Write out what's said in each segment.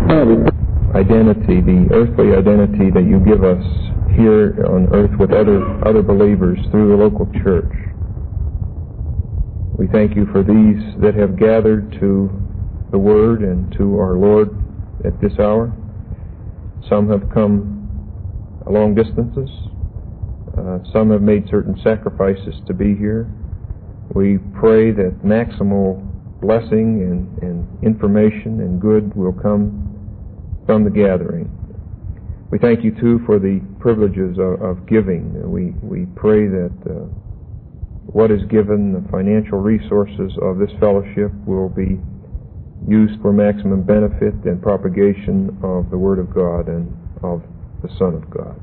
identity, the earthly identity that you give us here on earth with other believers through the local church. We thank you for these that have gathered to the Word and to our Lord at this hour. Some have come long distances. Some have made certain sacrifices to be here. We pray that maximal blessing and information and good will come from the gathering. We thank you, too, for the privileges of giving. We pray that what is given, the financial resources of this fellowship, will be used for maximum benefit and propagation of the Word of God and of the Son of God.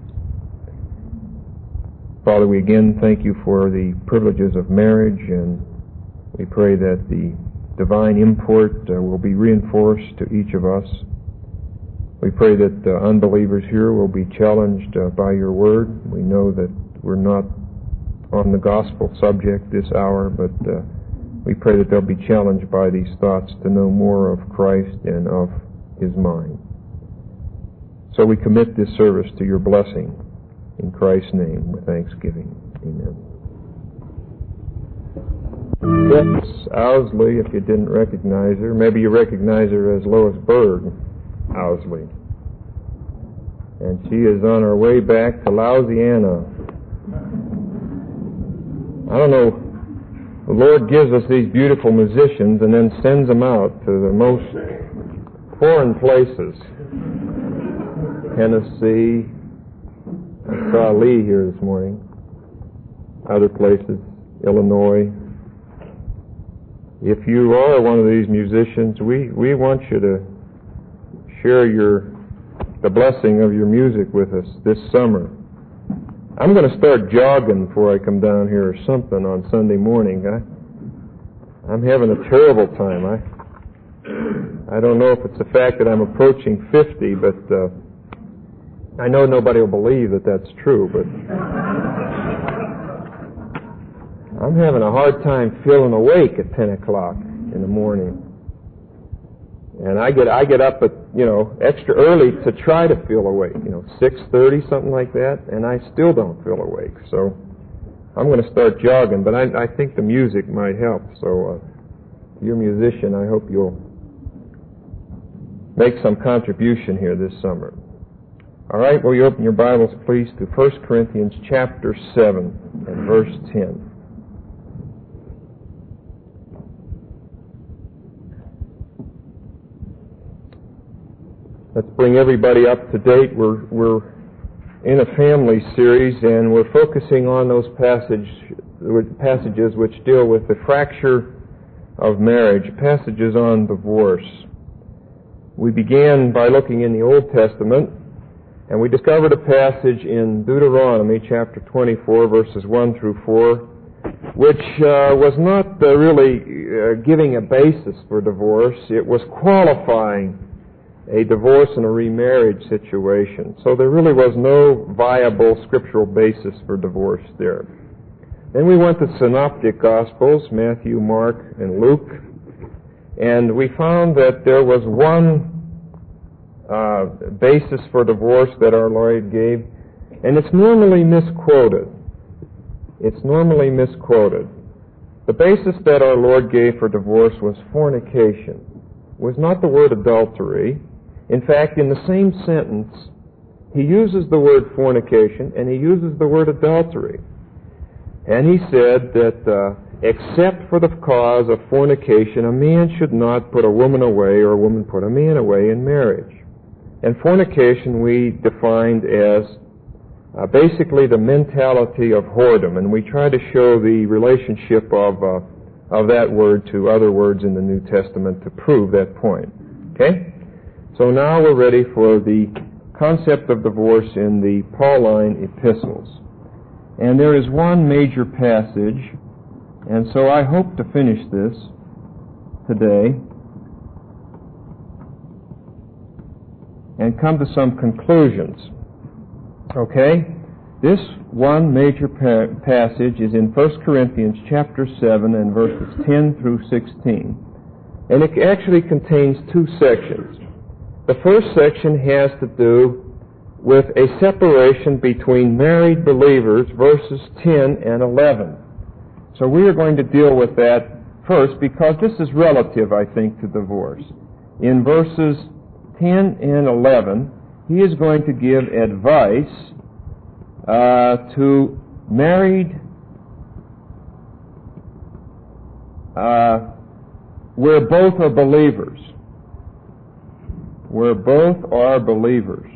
Father, we again thank you for the privileges of marriage, and we pray that the divine import will be reinforced to each of us. We pray that unbelievers here will be challenged by your word. We know that we're not on the gospel subject this hour, but we pray that they'll be challenged by these thoughts to know more of Christ and of his mind. So we commit this service to your blessing. In Christ's name, with thanksgiving. Amen. Yes, Owsley, if you didn't recognize her. Maybe you recognize her as Lois Berg Owsley. And she is on her way back to Louisiana. I don't know, the Lord gives us these beautiful musicians and then sends them out to the most foreign places. Tennessee. I saw Lee here this morning. Other places, Illinois. If you are one of these musicians, we want you to share the blessing of your music with us this summer. I'm going to start jogging before I come down here or something on Sunday morning. I'm having a terrible time. I don't know if it's the fact that I'm approaching 50, but I know nobody will believe that that's true, but I'm having a hard time feeling awake at 10 o'clock in the morning. And I get up at, extra early to try to feel awake, 6:30, something like that, and I still don't feel awake. So I'm going to start jogging, but I think the music might help. So if you're a musician, I hope you'll make some contribution here this summer. All right, will you open your Bibles, please, to 1 Corinthians chapter 7 and verse 10. Let's bring everybody up to date. We're in a family series, and we're focusing on those passages which deal with the fracture of marriage, passages on divorce. We began by looking in the Old Testament, and we discovered a passage in Deuteronomy chapter 24, verses 1 through 4, which was not really giving a basis for divorce. It was qualifying a divorce and a remarriage situation. So there really was no viable scriptural basis for divorce there. Then we went to Synoptic Gospels, Matthew, Mark, and Luke, and we found that there was one basis for divorce that our Lord gave, and it's normally misquoted. The basis that our Lord gave for divorce was fornication. It was not the word adultery. In fact, in the same sentence, he uses the word fornication and he uses the word adultery. And he said that except for the cause of fornication, a man should not put a woman away or a woman put a man away in marriage. And fornication we defined as basically the mentality of whoredom, and we try to show the relationship of that word to other words in the New Testament to prove that point. Okay? So now we're ready for the concept of divorce in the Pauline epistles. And there is one major passage, and so I hope to finish this today and come to some conclusions. Okay? This one major passage is in 1 Corinthians chapter 7 and verses 10 through 16. And it actually contains two sections. The first section has to do with a separation between married believers, verses 10 and 11. So we are going to deal with that first because this is relative, I think, to divorce. In verses 10 and 11, he is going to give advice to married where both are believers. Where both are believers.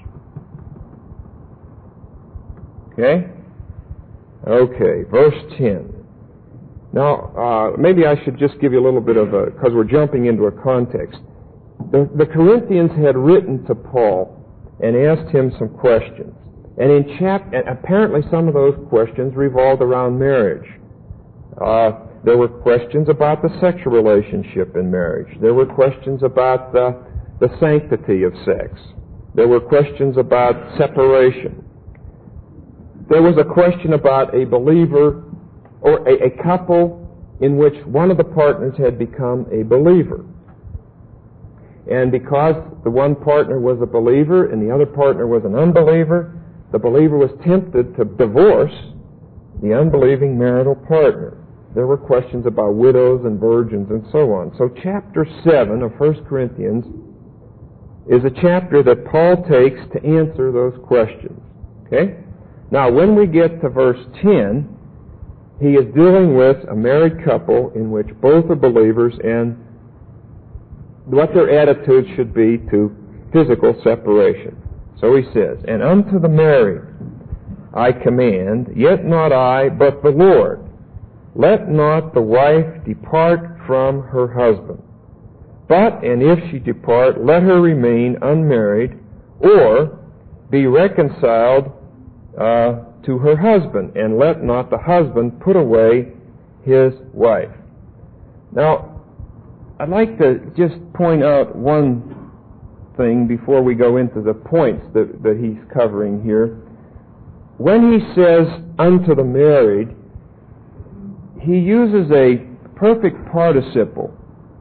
Okay? Okay, verse 10. Now, maybe I should just give you a little bit of a, because we're jumping into a context. The Corinthians had written to Paul and asked him some questions. And apparently some of those questions revolved around marriage. There were questions about the sexual relationship in marriage. There were questions about the sanctity of sex. There were questions about separation. There was a question about a believer or a couple in which one of the partners had become a believer. And because the one partner was a believer and the other partner was an unbeliever, the believer was tempted to divorce the unbelieving marital partner. There were questions about widows and virgins and so on. So chapter 7 of 1 Corinthians is a chapter that Paul takes to answer those questions. Okay? Now, when we get to verse 10, he is dealing with a married couple in which both are believers and what their attitude should be to physical separation. So he says, "And unto the married I command, yet not I, but the Lord, let not the wife depart from her husband. But, and if she depart, let her remain unmarried, or be reconciled to her husband, and let not the husband put away his wife." Now, I'd like to just point out one thing before we go into the points that he's covering here. When he says, unto the married, he uses a perfect participle.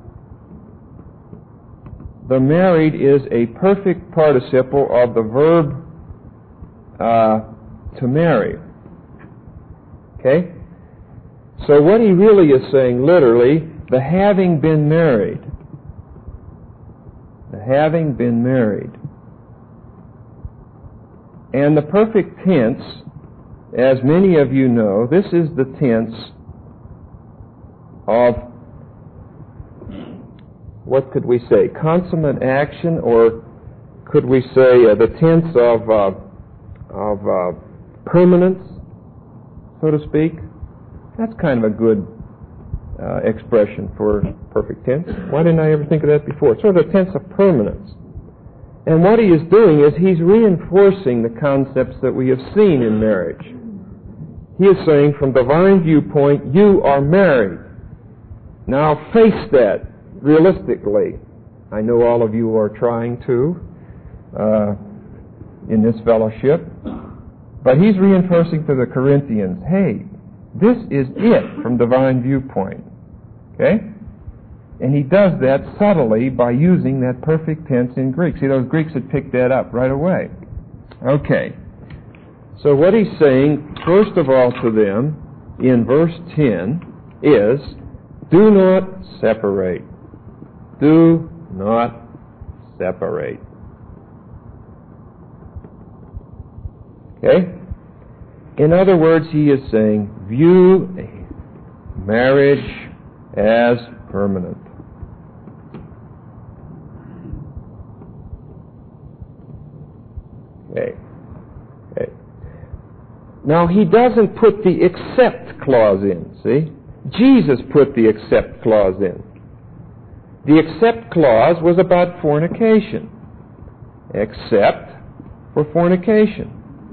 The married is a perfect participle of the verb to marry. Okay? So what he really is saying, literally, the having been married. The having been married. And the perfect tense, as many of you know, this is the tense of, what could we say, consummate action, or could we say the tense of permanence, so to speak? That's kind of a good expression for perfect tense. Why didn't I ever think of that before? It's sort of a tense of permanence. And what he is doing is he's reinforcing the concepts that we have seen in marriage. He is saying, from divine viewpoint, you are married. Now face that realistically. I know all of you are trying to in this fellowship. But he's reinforcing to the Corinthians, hey, this is it from divine viewpoint. Okay? And he does that subtly by using that perfect tense in Greek. See, those Greeks had picked that up right away. Okay. So what he's saying, first of all to them, in verse 10, is, do not separate. Do not separate. Okay? In other words, he is saying, view marriage as permanent. Okay. Now, he doesn't put the except clause in, see? Jesus put the except clause in. The except clause was about fornication. Except for fornication.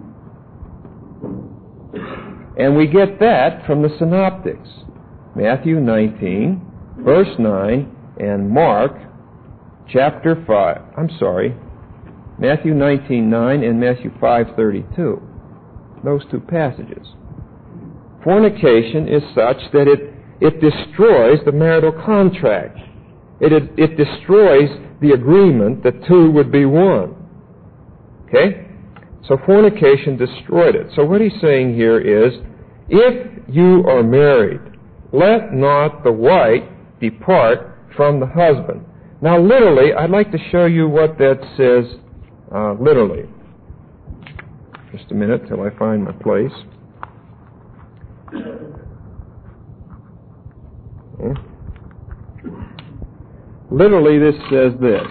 And we get that from the synoptics. Matthew 19, verse 9, and Mark chapter 5. Matthew 19:9 and Matthew 5:32. Those two passages. Fornication is such that it destroys the marital contract. It destroys the agreement that two would be one. Okay? So fornication destroyed it. So what he's saying here is, if you are married, let not the wife depart from the husband. Now, literally, I'd like to show you what that says literally. Just a minute till I find my place. Okay. Literally, this says this.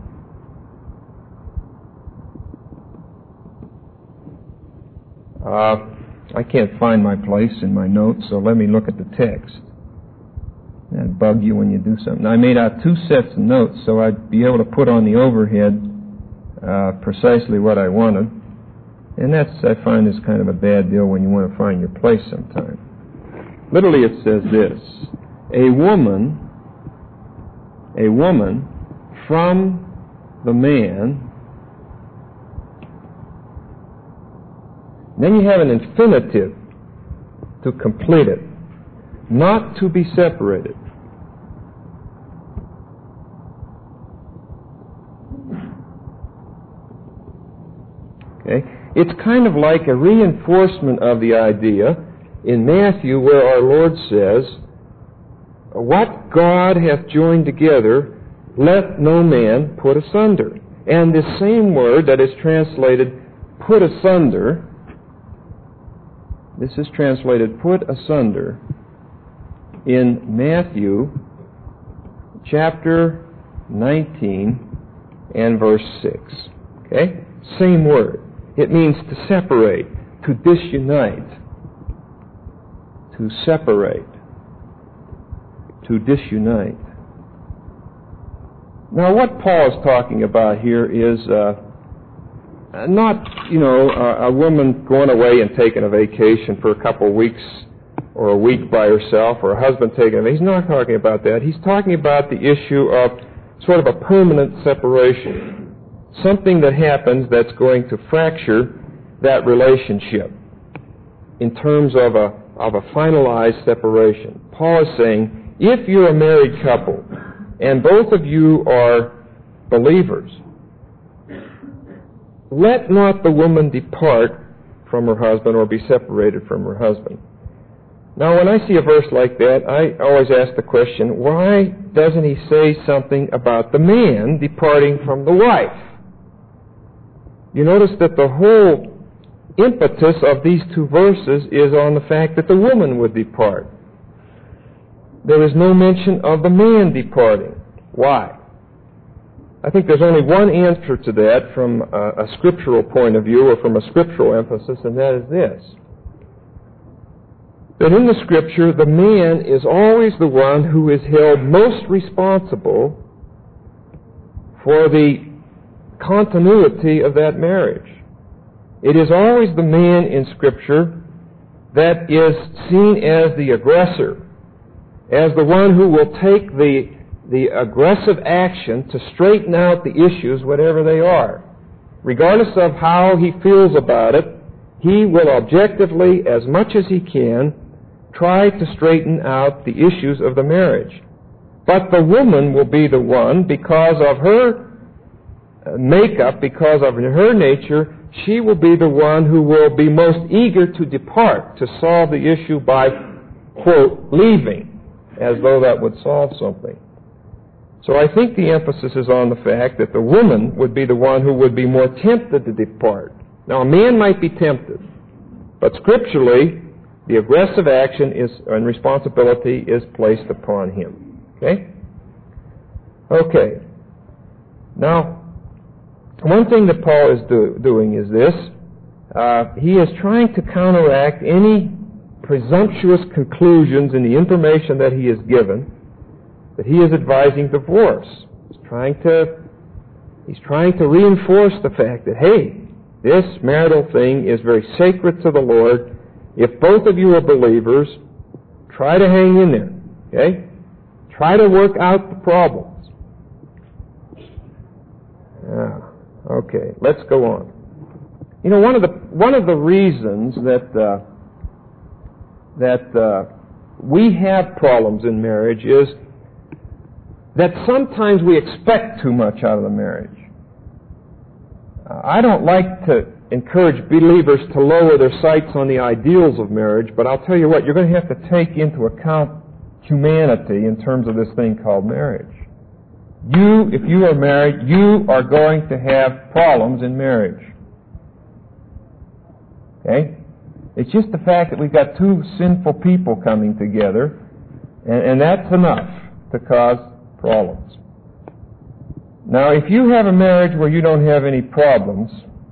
I can't find my place in my notes, so let me look at the text. That'd bug you when you do something. I made out 2 sets of notes, so I'd be able to put on the overhead precisely what I wanted. And that's, I find, is kind of a bad deal when you want to find your place sometime. Literally, it says this: a woman from the man. Then you have an infinitive to complete it. Not to be separated. Okay? It's kind of like a reinforcement of the idea in Matthew where our Lord says, what God hath joined together, let no man put asunder. And this same word that is translated put asunder, this is translated put asunder in Matthew chapter 19 and verse 6. Okay? Same word. It means to separate, to disunite, to separate, to disunite. Now, what Paul is talking about here is not, a woman going away and taking a vacation for a couple of weeks or a week by herself, or a husband taking a vacation. He's not talking about that. He's talking about the issue of sort of a permanent separation. Something that happens that's going to fracture that relationship in terms of a finalized separation. Paul is saying, if you're a married couple and both of you are believers, let not the woman depart from her husband or be separated from her husband. Now, when I see a verse like that, I always ask the question, why doesn't he say something about the man departing from the wife? You notice that the whole impetus of these 2 verses is on the fact that the woman would depart. There is no mention of the man departing. Why? I think there's only one answer to that from a scriptural point of view or from a scriptural emphasis, and that is this: that in the Scripture, the man is always the one who is held most responsible for the continuity of that marriage. It is always the man in Scripture that is seen as the aggressor, as the one who will take the aggressive action to straighten out the issues, whatever they are. Regardless of how he feels about it, he will objectively, as much as he can, try to straighten out the issues of the marriage. But the woman will be the one, because of her makeup, because of her nature, she will be the one who will be most eager to depart, to solve the issue by, quote, leaving, as though that would solve something. So I think the emphasis is on the fact that the woman would be the one who would be more tempted to depart. Now, a man might be tempted, but scripturally, the aggressive action and responsibility is placed upon him. Okay? Okay. Now, one thing that Paul is doing is this. He is trying to counteract any presumptuous conclusions in the information that he has given, that he is advising divorce. He's trying to reinforce the fact that, hey, this marital thing is very sacred to the Lord. If both of you are believers, try to hang in there. Okay? Try to work out the problems. Okay, let's go on. You know, one of the reasons that we have problems in marriage is that sometimes we expect too much out of the marriage. I don't like to encourage believers to lower their sights on the ideals of marriage, but I'll tell you what, you're going to have to take into account humanity in terms of this thing called marriage. If you are married, you are going to have problems in marriage. Okay? It's just the fact that we've got two sinful people coming together, and that's enough to cause problems. Now, if you have a marriage where you don't have any problems,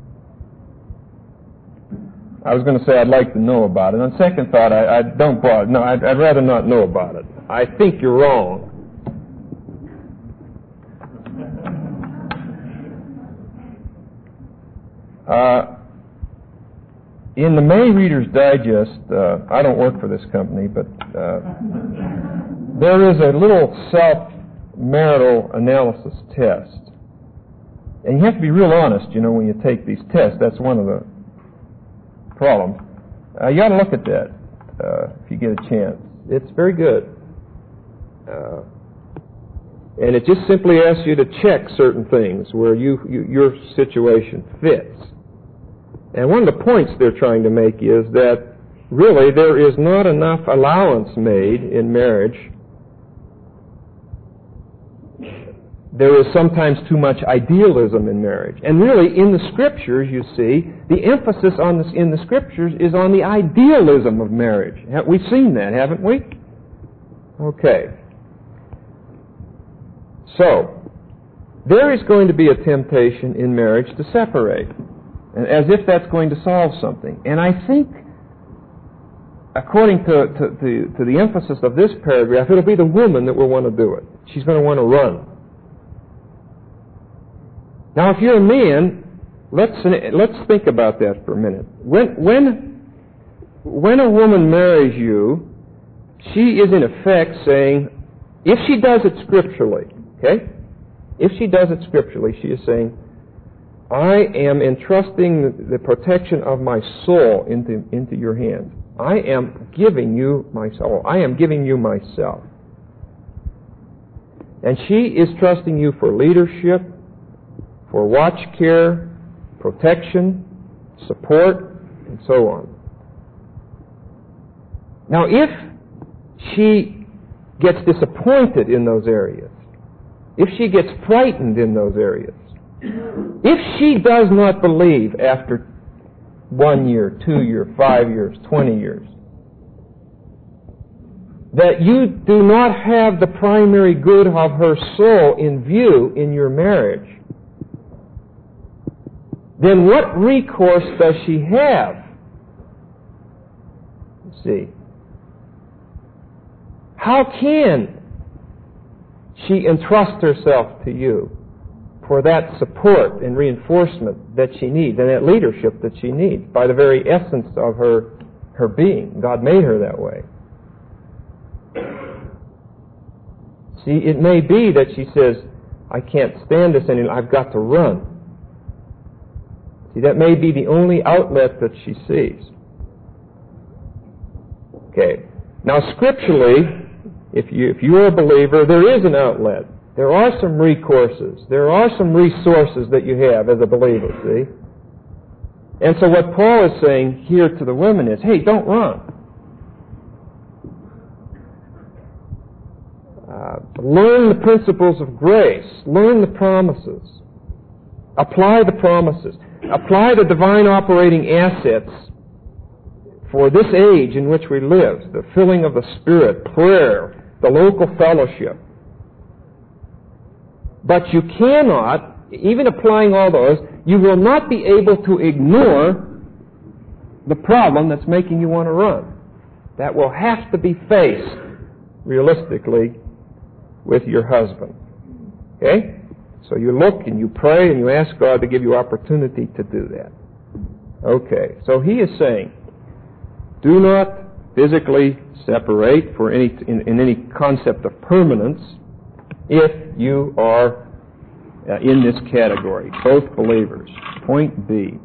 I was going to say I'd like to know about it. On second thought, I'd rather not know about it. I think you're wrong. In the May Reader's Digest, I don't work for this company, but there is a little self-marital analysis test. And you have to be real honest, when you take these tests. That's one of the problems. You ought to look at that if you get a chance. It's very good. And it just simply asks you to check certain things where your situation fits. And one of the points they're trying to make is that really there is not enough allowance made in marriage. There is sometimes too much idealism in marriage. And really, in the Scriptures, you see, the emphasis in the Scriptures is on the idealism of marriage. We've seen that, haven't we? Okay. So, there is going to be a temptation in marriage to separate, as if that's going to solve something. And I think, according to the emphasis of this paragraph, it'll be the woman that will want to do it. She's going to want to run. Now, if you're a man, let's think about that for a minute. When a woman marries you, she is in effect saying, if she does it scripturally, okay? If she does it scripturally, she is saying, I am entrusting the protection of my soul into your hands. I am giving you my soul. I am giving you myself. And she is trusting you for leadership, for watch care, protection, support, and so on. Now, if she gets disappointed in those areas, if she gets frightened in those areas, if she does not believe after 1 year, 2 years, 5 years, 20 years, that you do not have the primary good of her soul in view in your marriage, then what recourse does she have? See, how can she entrust herself to you for that support and reinforcement that she needs and that leadership that she needs by the very essence of her being? God made her that way. See, it may be that she says, I can't stand this anymore, I've got to run. See, that may be the only outlet that she sees. Okay. Now, scripturally, if you're a believer, there is an outlet. There are some recourses. There are some resources that you have as a believer, see? And so what Paul is saying here to the women is, hey, don't run. Learn the principles of grace. Learn the promises. Apply the promises. Apply the divine operating assets for this age in which we live. The filling of the Spirit, prayer, the local fellowship. But you cannot, even applying all those, you will not be able to ignore the problem that's making you want to run. That will have to be faced, realistically, with your husband. Okay? So you look and you pray and you ask God to give you opportunity to do that. Okay, so he is saying, do not physically separate in any concept of permanence if you are in this category, both believers. Point B.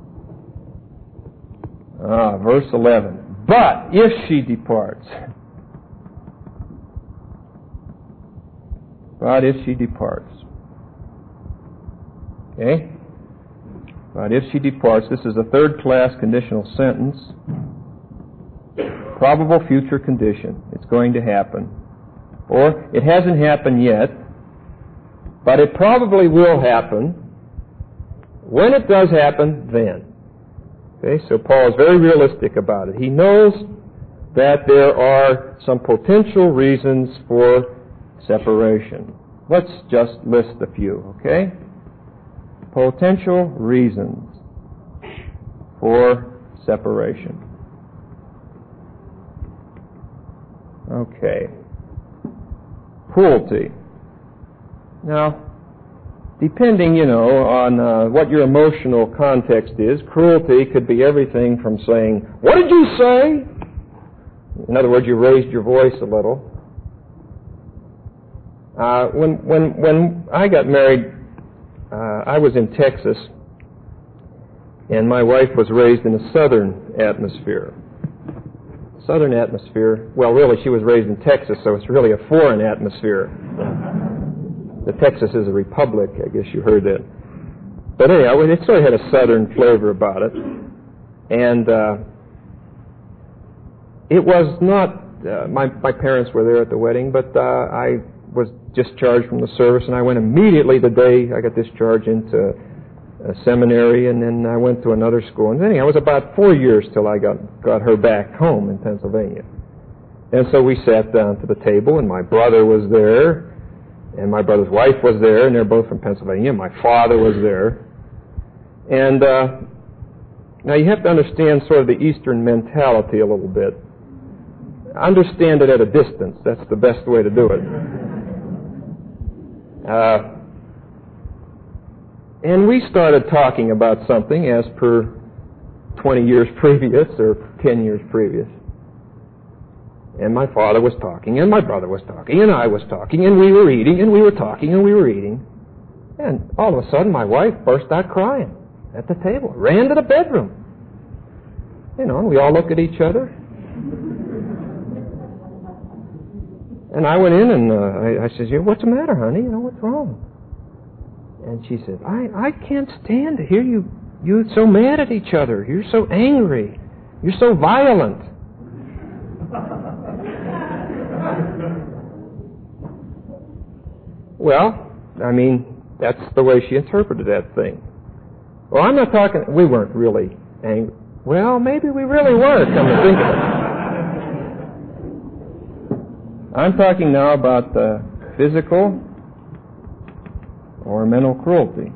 Verse 11. But if she departs. But if she departs. Okay? But if she departs, this is a third-class conditional sentence. Probable future condition. It's going to happen. Or, it hasn't happened yet, but it probably will happen. When it does happen, then. Okay, so Paul is very realistic about it. He knows that there are some potential reasons for separation. Let's just list a few, okay? Potential reasons for separation. Okay. Cruelty. Now, depending, on what your emotional context is, cruelty could be everything from saying, "What did you say?" In other words, you raised your voice a little. When I got married, I was in Texas, and my wife was raised in a southern atmosphere. Southern atmosphere, well, really, she was raised in Texas, so it's really a foreign atmosphere. The Texas is a republic, I guess you heard that. But anyhow, it sort of had a southern flavor about it. And it was not, my parents were there at the wedding, but I was discharged from the service, and I went immediately the day I got discharged into a seminary, and then I went to another school. And anyhow, it was about 4 years till I got her back home in Pennsylvania. And so we sat down to the table, and my brother was there, and my brother's wife was there, and they're both from Pennsylvania. My father was there. And now you have to understand sort of the Eastern mentality a little bit. Understand it at a distance. That's the best way to do it. And we started talking about something as per 20 years previous or 10 years previous. And my father was talking, and my brother was talking, and I was talking, and we were eating, and we were talking, and we were eating. And all of a sudden, my wife burst out crying at the table, ran to the bedroom. And we all looked at each other. And I went in, and I said, "What's the matter, honey? What's wrong?" And she said, I can't stand to hear you so mad at each other. You're so angry. You're so violent. Well, that's the way she interpreted that thing. Well, I'm not talking, we weren't really angry. Well, maybe we really were, come to think of it. I'm talking now about the physical or mental cruelty.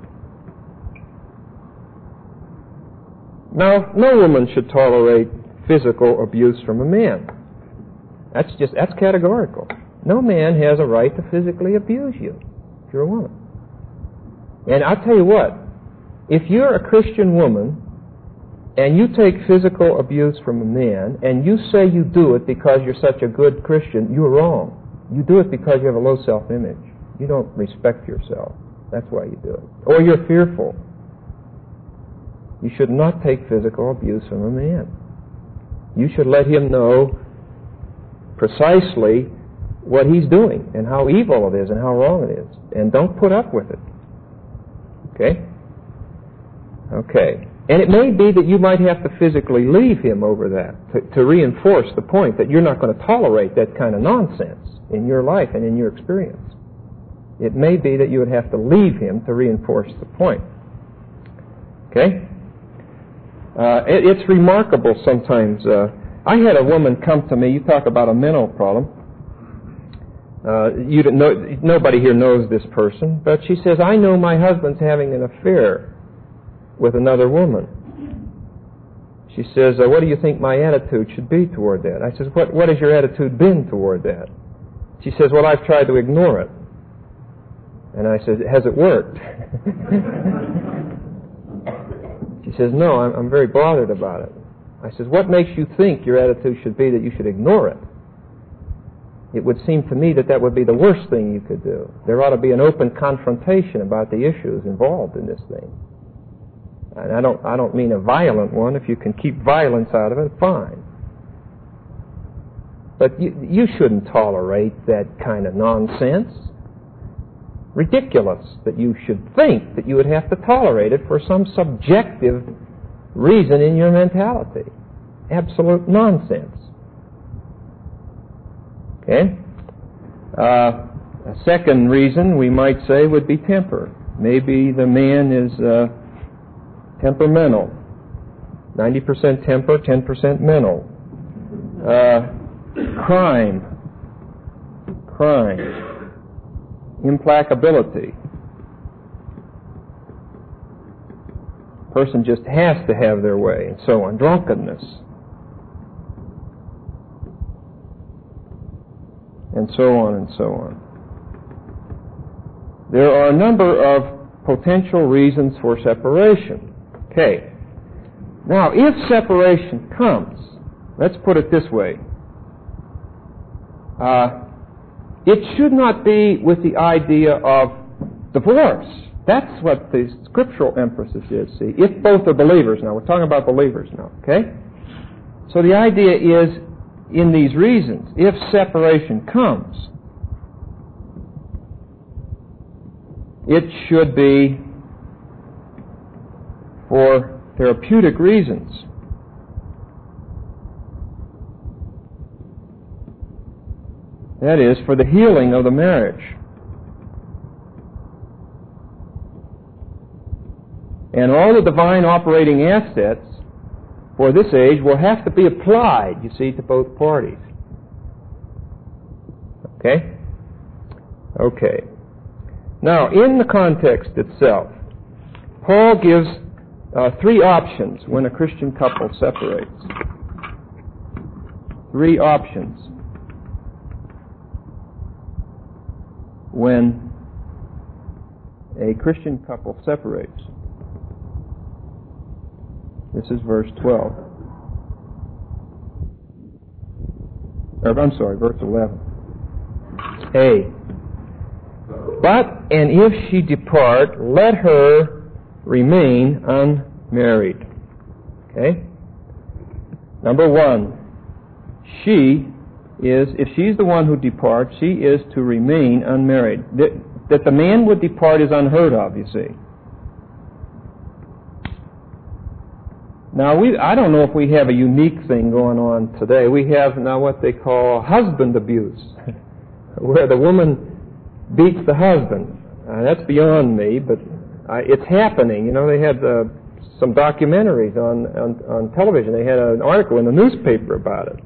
Now, no woman should tolerate physical abuse from a man. That's categorical. No man has a right to physically abuse you if you're a woman. And I'll tell you what, if you're a Christian woman and you take physical abuse from a man and you say you do it because you're such a good Christian, you're wrong. You do it because you have a low self-image. You don't respect yourself. That's why you do it. Or you're fearful. You should not take physical abuse from a man. You should let him know precisely what he's doing and how evil it is and how wrong it is. And don't put up with it. Okay? Okay. And it may be that you might have to physically leave him over that to reinforce the point that you're not going to tolerate that kind of nonsense in your life and in your experience. It may be that you would have to leave him to reinforce the point. Okay? It's remarkable sometimes. I had a woman come to me. You talk about a mental problem. Nobody here knows this person, but she says, "I know my husband's having an affair with another woman." She says, "What do you think my attitude should be toward that?" I says, "What has your attitude been toward that?" She says, "Well, I've tried to ignore it." And I said, "Has it worked?" She says, "No, I'm very bothered about it." I says, "What makes you think your attitude should be that you should ignore it?" It would seem to me that would be the worst thing you could do. There ought to be an open confrontation about the issues involved in this thing. And I don't mean a violent one. If you can keep violence out of it, fine. But you shouldn't tolerate that kind of nonsense. ridiculous that you should think that you would have to tolerate it for some subjective reason in your mentality. Absolute nonsense. Okay? A second reason we might say would be temper. Maybe the man is temperamental. 90% temper, 10% mental. Crime. Implacability. Person just has to have their way, and so on. Drunkenness. And so on and so on. There are a number of potential reasons for separation. Okay. Now, if separation comes, let's put it this way. It should not be with the idea of divorce. That's what the scriptural emphasis is, see. If both are believers now. We're talking about believers now, okay? So the idea is, in these reasons, if separation comes, it should be for therapeutic reasons. That is, for the healing of the marriage. And all the divine operating assets for this age will have to be applied, you see, to both parties. Okay? Okay. Now, in the context itself, Paul gives 3 options when a Christian couple separates. 3 options when a Christian couple separates. This is verse 12. Verse 11. A. But, and if she depart, let her remain unmarried. Okay? Number 1. If she's the one who departs, she is to remain unmarried. That the man would depart is unheard of, you see. Now, I don't know if we have a unique thing going on today. We have now what they call husband abuse, where the woman beats the husband. That's beyond me, but it's happening. You know, they had some documentaries on television. They had an article in the newspaper about it.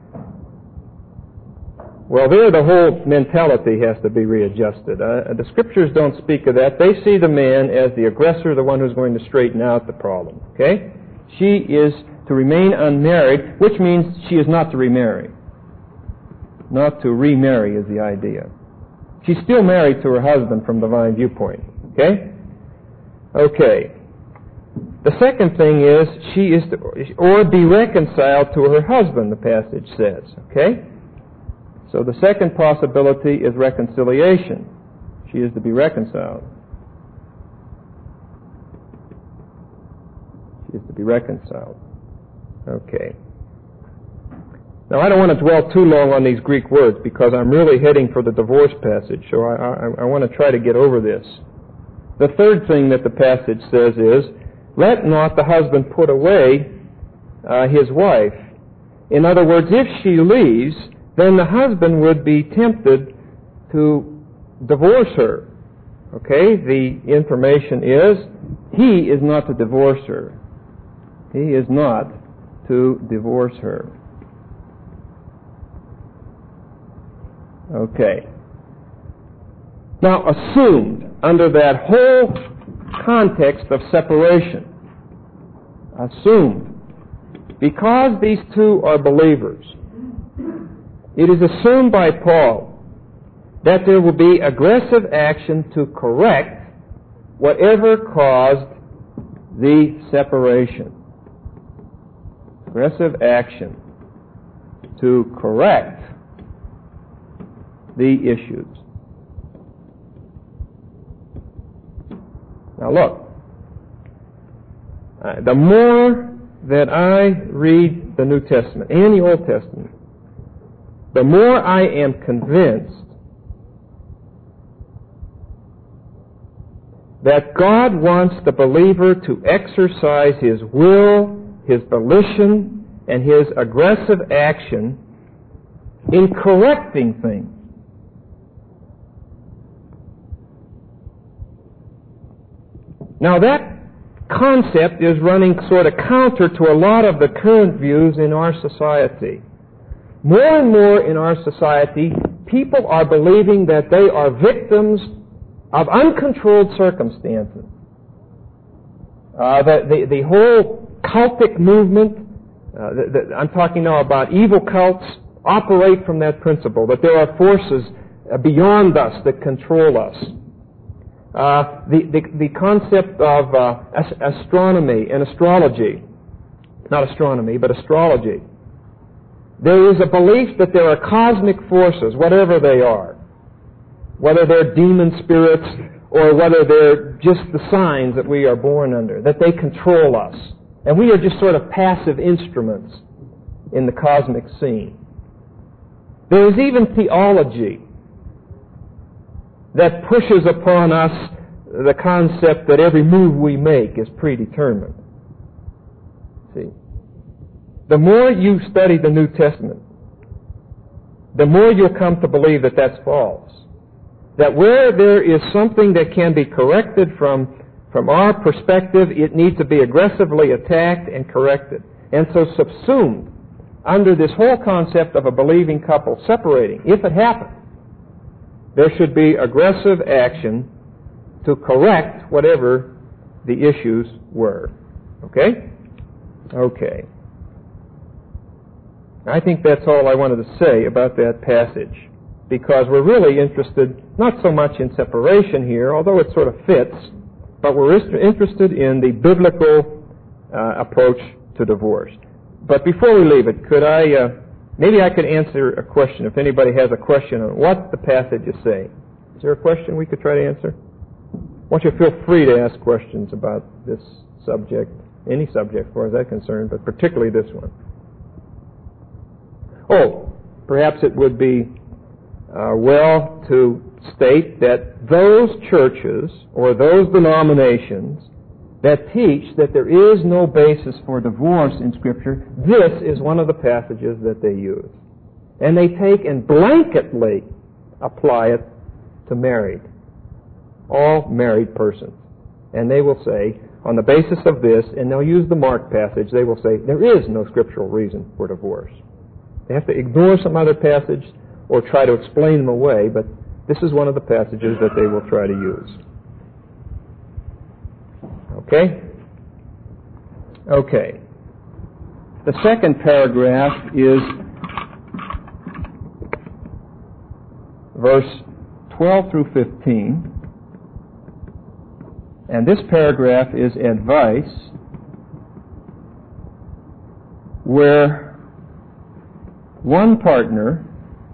Well, there the whole mentality has to be readjusted. The Scriptures don't speak of that. They see the man as the aggressor, the one who's going to straighten out the problem. Okay? She is to remain unmarried, which means she is not to remarry. Not to remarry is the idea. She's still married to her husband from divine viewpoint. Okay? Okay. The second thing is she is to, or be reconciled to her husband, the passage says. Okay? So the second possibility is reconciliation. She is to be reconciled. She is to be reconciled. Okay. Now, I don't want to dwell too long on these Greek words because I'm really heading for the divorce passage, so I want to try to get over this. The third thing that the passage says is, let not the husband put away his wife. In other words, if she leaves, then the husband would be tempted to divorce her. Okay? The information is, he is not to divorce her. He is not to divorce her. Okay. Now, assumed under that whole context of separation, assumed, because these two are believers, it is assumed by Paul that there will be aggressive action to correct whatever caused the separation. Aggressive action to correct the issues. Now look, the more that I read the New Testament and the Old Testament, the more I am convinced that God wants the believer to exercise his will, his volition, and his aggressive action in correcting things. Now that concept is running sort of counter to a lot of the current views in our society. More and more in our society, people are believing that they are victims of uncontrolled circumstances. The whole cultic movement, I'm talking now about evil cults, operate from that principle, that there are forces beyond us that control us. The concept of astronomy and astrology, not astronomy, but astrology. There is a belief that there are cosmic forces, whatever they are, whether they're demon spirits or whether they're just the signs that we are born under, that they control us. And we are just sort of passive instruments in the cosmic scene. There is even theology that pushes upon us the concept that every move we make is predetermined. See? The more you study the New Testament, the more you'll come to believe that that's false. That where there is something that can be corrected from our perspective, it needs to be aggressively attacked and corrected. And so subsumed under this whole concept of a believing couple separating, if it happened, there should be aggressive action to correct whatever the issues were. Okay? Okay. I think that's all I wanted to say about that passage, because we're really interested not so much in separation here, although it sort of fits, but we're interested in the biblical approach to divorce. But before we leave it, maybe I could answer a question, if anybody has a question on what the passage is saying. Is there a question we could try to answer? I want you to feel free to ask questions about this subject, any subject as far as I'm concerned, but particularly this one. Oh, perhaps it would be well to state that those churches or those denominations that teach that there is no basis for divorce in Scripture, this is one of the passages that they use. And they take and blanketly apply it to all married persons. And they will say, on the basis of this, and they'll use the Mark passage, they will say, there is no scriptural reason for divorce. They have to ignore some other passage or try to explain them away, but this is one of the passages that they will try to use. Okay? Okay. The second paragraph is verse 12 through 15. And this paragraph is advice where one partner,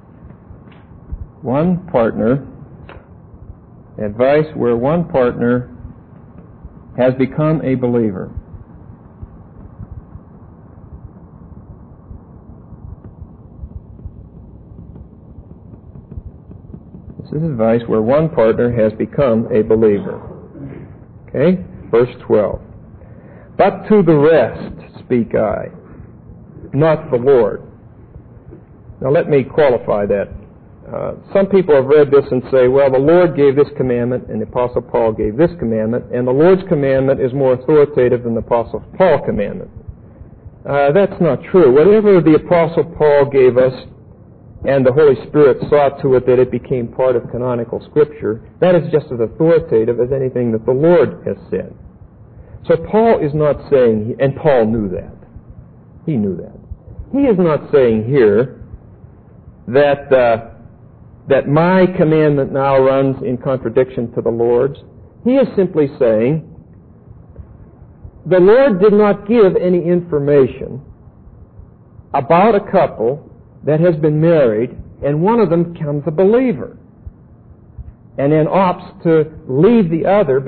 has become a believer. This is advice where one partner has become a believer. Okay? Verse 12. But to the rest speak I, not the Lord. Now let me qualify that. Some people have read this and say, well, the Lord gave this commandment and the Apostle Paul gave this commandment, and the Lord's commandment is more authoritative than the Apostle Paul's commandment. That's not true. Whatever the Apostle Paul gave us and the Holy Spirit saw to it that it became part of canonical Scripture, that is just as authoritative as anything that the Lord has said. So Paul is not saying, and Paul knew that. He knew that. He is not saying here that my commandment now runs in contradiction to the Lord's. He is simply saying the Lord did not give any information about a couple that has been married and one of them becomes a believer and then opts to leave the other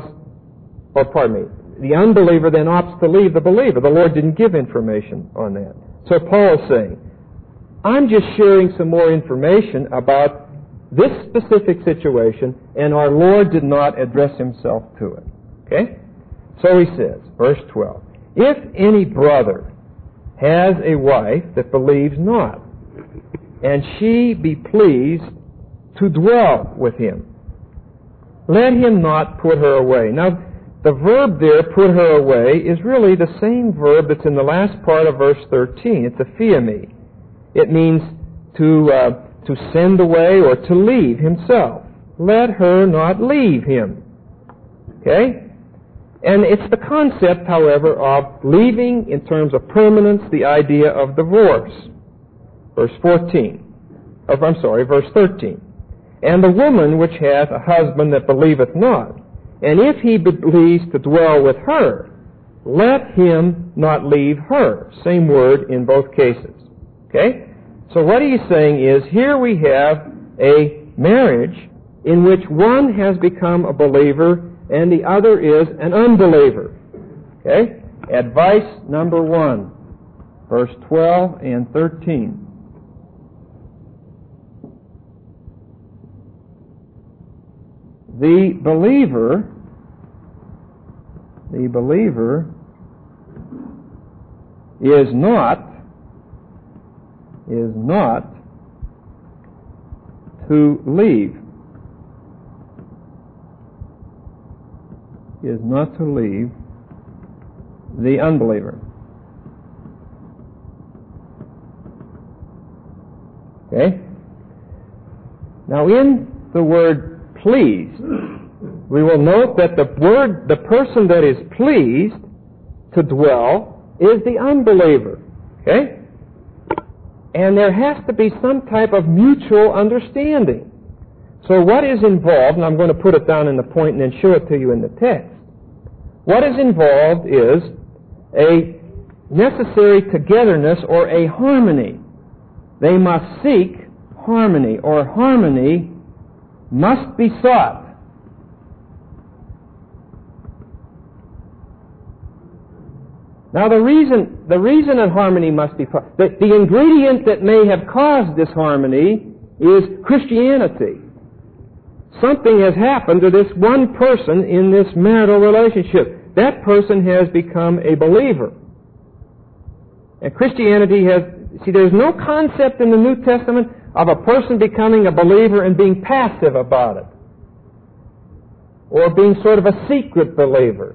the unbeliever then opts to leave the believer. The Lord didn't give information on that. So Paul is saying, I'm just sharing some more information about this specific situation, and our Lord did not address himself to it. Okay? So he says, verse 12, if any brother has a wife that believes not, and she be pleased to dwell with him, let him not put her away. Now, the verb there, put her away, is really the same verb that's in the last part of verse 13. It's aphiemi. It means to send away or to leave himself. Let her not leave him. Okay? And it's the concept, however, of leaving in terms of permanence, the idea of divorce. Verse 13. Verse 13. And the woman which hath a husband that believeth not, and if he be pleased to dwell with her, let him not leave her. Same word in both cases. Okay? So what he's saying is, here we have a marriage in which one has become a believer and the other is an unbeliever. Okay? Advice number 1, verse 12 and 13. The believer is not to leave. Is not to leave the unbeliever. Okay? Now in the word pleased, we will note that the person that is pleased to dwell is the unbeliever. Okay? And there has to be some type of mutual understanding. So what is involved, and I'm going to put it down in the point and then show it to you in the text. What is involved is a necessary togetherness or a harmony. They must seek harmony, or harmony must be sought. Now the reason that harmony must be sought, the ingredient that may have caused this harmony is Christianity. Something has happened to this one person in this marital relationship. That person has become a believer. And Christianity has, there's no concept in the New Testament of a person becoming a believer and being passive about it, or being sort of a secret believer.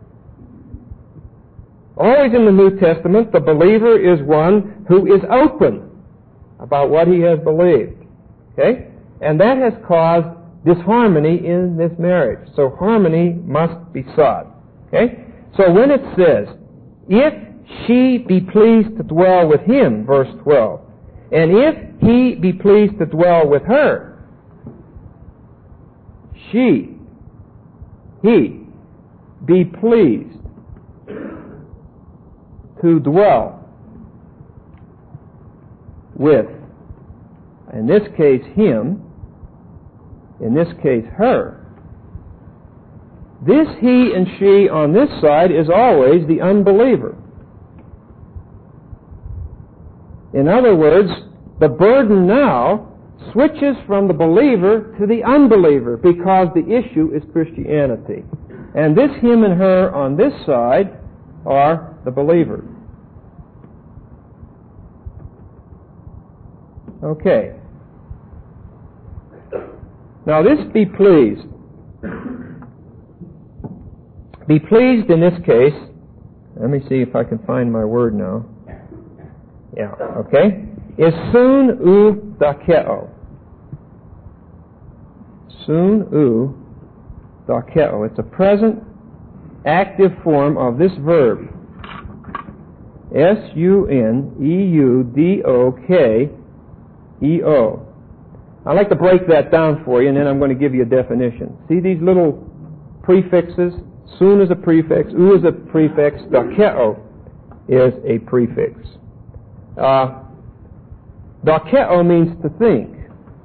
Always in the New Testament, the believer is one who is open about what he has believed. Okay? And that has caused disharmony in this marriage. So harmony must be sought. Okay? So when it says, if she be pleased to dwell with him, verse 12, and if he be pleased to dwell with her, he be pleased to dwell with, in this case him, in this case her. This he and she on this side is always the unbeliever. In other words, the burden now switches from the believer to the unbeliever because the issue is Christianity. And this him and her on this side are the believer. Okay. Now this be pleased. Be pleased in this case. Let me see if I can find my word now. Yeah, okay. Is soon u dakeo. Soon u dakeo. It's a present active form of this verb. S-U-N-E-U-D-O-K-E-O. I'd like to break that down for you, and then I'm going to give you a definition. See these little prefixes? Soon is a prefix, u is a prefix, dakeo is a prefix. Dakeo means to think.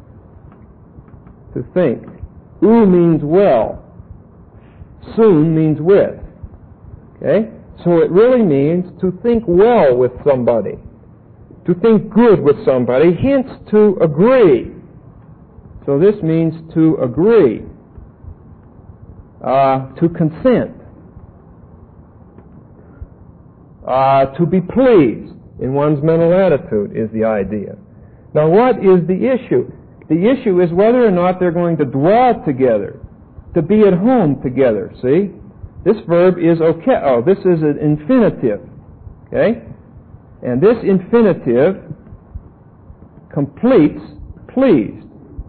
To think. U means well. Soon means with. Okay? So it really means to think well with somebody. To think good with somebody, hence to agree. So this means to agree, to consent, to be pleased in one's mental attitude is the idea. Now what is the issue? The issue is whether or not they're going to dwell together, to be at home together, see? This verb is okeo. This is an infinitive, okay? And this infinitive completes pleased.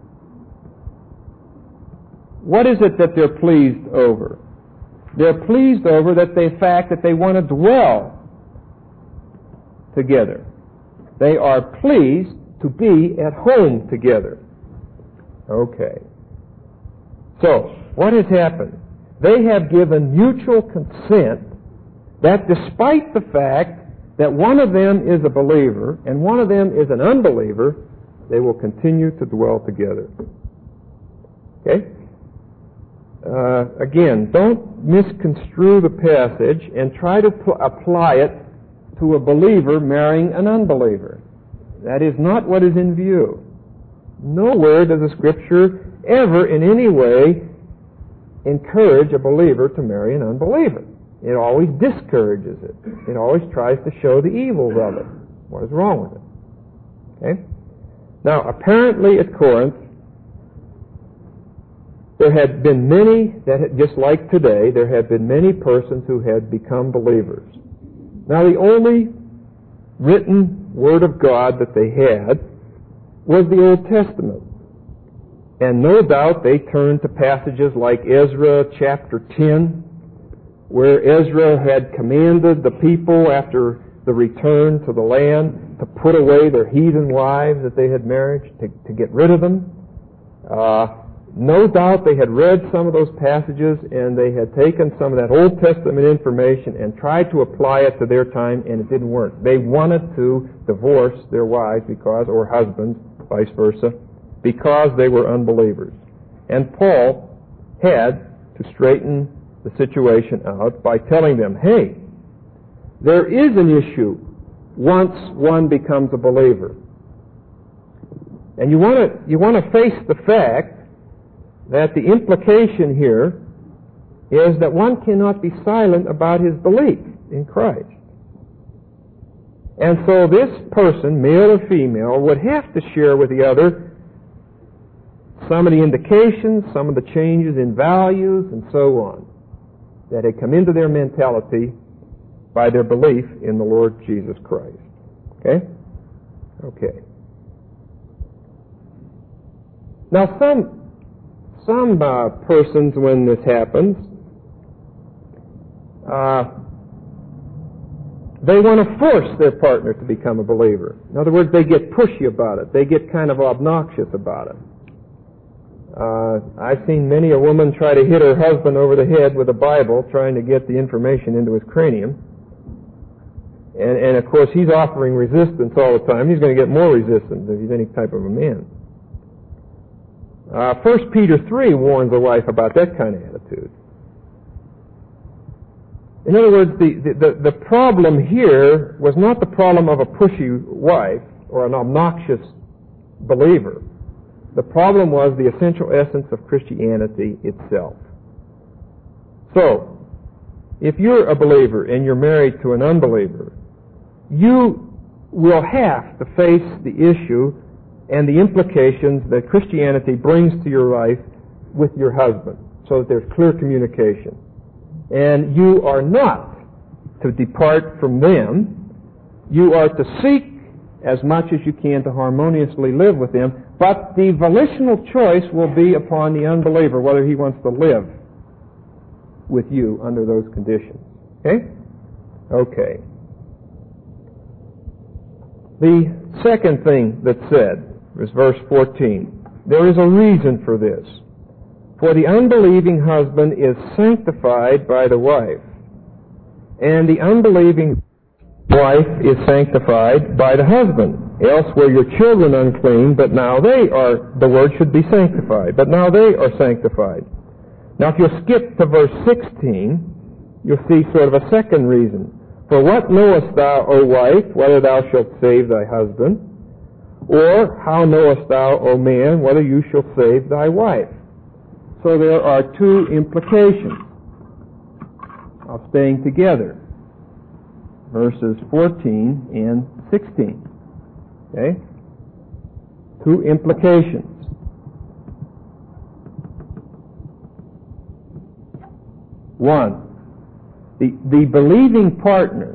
What is it that they're pleased over? They're pleased over the fact that they want to dwell together. They are pleased to be at home together. Okay. So, what has happened? They have given mutual consent that despite the fact that one of them is a believer and one of them is an unbeliever, they will continue to dwell together. Okay? Again, don't misconstrue the passage and try to apply it to a believer marrying an unbeliever. That is not what is in view. Nowhere does the Scripture ever in any way encourage a believer to marry an unbeliever. It always discourages it. It always tries to show the evils of it. What is wrong with it? Okay? Now, apparently at Corinth, there had been many, just like today, there had been many persons who had become believers. Now, the only written Word of God that they had was the Old Testament. And no doubt they turned to passages like Ezra chapter 10, where Ezra had commanded the people after the return to the land to put away their heathen wives that they had married, to get rid of them. No doubt they had read some of those passages and they had taken some of that Old Testament information and tried to apply it to their time, and it didn't work. They wanted to divorce their wives or husbands, vice versa, because they were unbelievers. And Paul had to straighten the situation out by telling them, hey, there is an issue once one becomes a believer. And you want to face the fact that the implication here is that one cannot be silent about his belief in Christ. And so this person, male or female, would have to share with the other some of the indications, some of the changes in values, and so on, that had come into their mentality by their belief in the Lord Jesus Christ. Okay? Okay. Now, some persons, when this happens, they want to force their partner to become a believer. In other words, they get pushy about it. They get kind of obnoxious about it. I've seen many a woman try to hit her husband over the head with a Bible, trying to get the information into his cranium. And of course, he's offering resistance all the time. He's going to get more resistance if he's any type of a man. 1 Peter 3 warns the wife about that kind of attitude. In other words, the problem here was not the problem of a pushy wife or an obnoxious believer. The problem was the essential essence of Christianity itself. So, if you're a believer and you're married to an unbeliever, you will have to face the issue and the implications that Christianity brings to your life with your husband, so that there's clear communication. And you are not to depart from them. You are to seek as much as you can to harmoniously live with them, but the volitional choice will be upon the unbeliever whether he wants to live with you under those conditions. Okay? Okay. The second thing that's said is verse 14. There is a reason for this. For the unbelieving husband is sanctified by the wife, and the unbelieving wife is sanctified by the husband. Else were your children unclean, but now they are, the word should be sanctified, but now they are sanctified. Now if you'll skip to verse 16, you'll see sort of a second reason. For what knowest thou, O wife, whether thou shalt save thy husband? Or, how knowest thou, O man, whether you shall save thy wife? So there are two implications of staying together. Verses 14 and 16. Okay? Two implications. One, the believing partner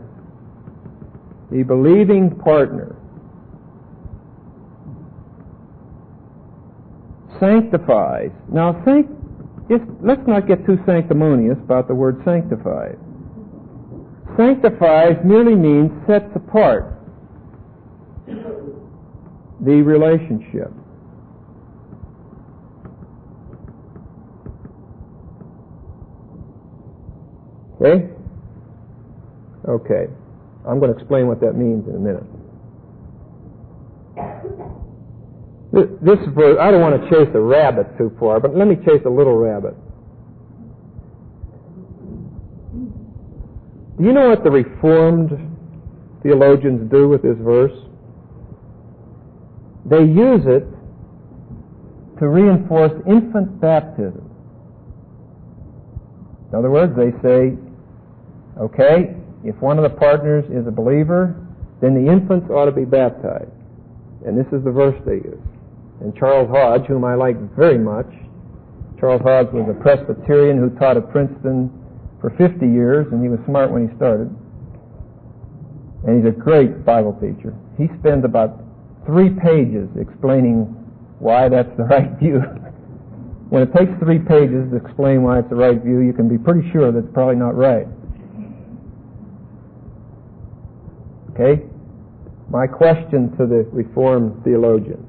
sanctifies. Now, let's not get too sanctimonious about the word sanctifies. Sanctifies merely means sets apart the relationship. Okay? Okay. I'm going to explain what that means in a minute. This verse, I don't want to chase a rabbit too far, but let me chase a little rabbit. Do you know what the Reformed theologians do with this verse? They use it to reinforce infant baptism. In other words, they say, okay, if one of the partners is a believer, then the infants ought to be baptized. And this is the verse they use. And Charles Hodge, whom I like very much, Charles Hodge was a Presbyterian who taught at Princeton for 50 years, and he was smart when he started. And he's a great Bible teacher. He spends about 3 pages explaining why that's the right view. When it takes 3 pages to explain why it's the right view, you can be pretty sure that's probably not right. Okay? My question to the Reformed theologians.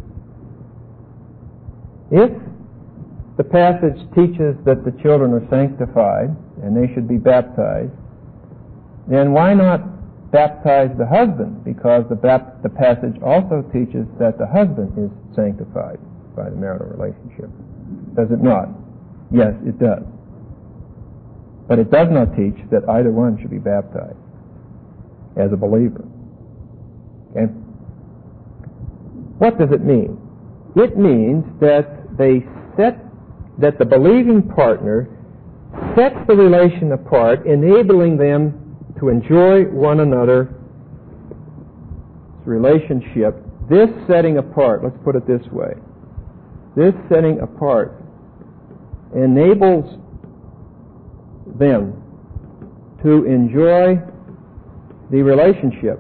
If the passage teaches that the children are sanctified and they should be baptized, then why not baptize the husband? Because the passage also teaches that the husband is sanctified by the marital relationship. Does it not? Yes, it does. But it does not teach that either one should be baptized as a believer. Okay? What does it mean? It means that that the believing partner sets the relation apart, enabling them to enjoy one another's relationship. This setting apart, let's put it this way, this setting apart enables them to enjoy the relationship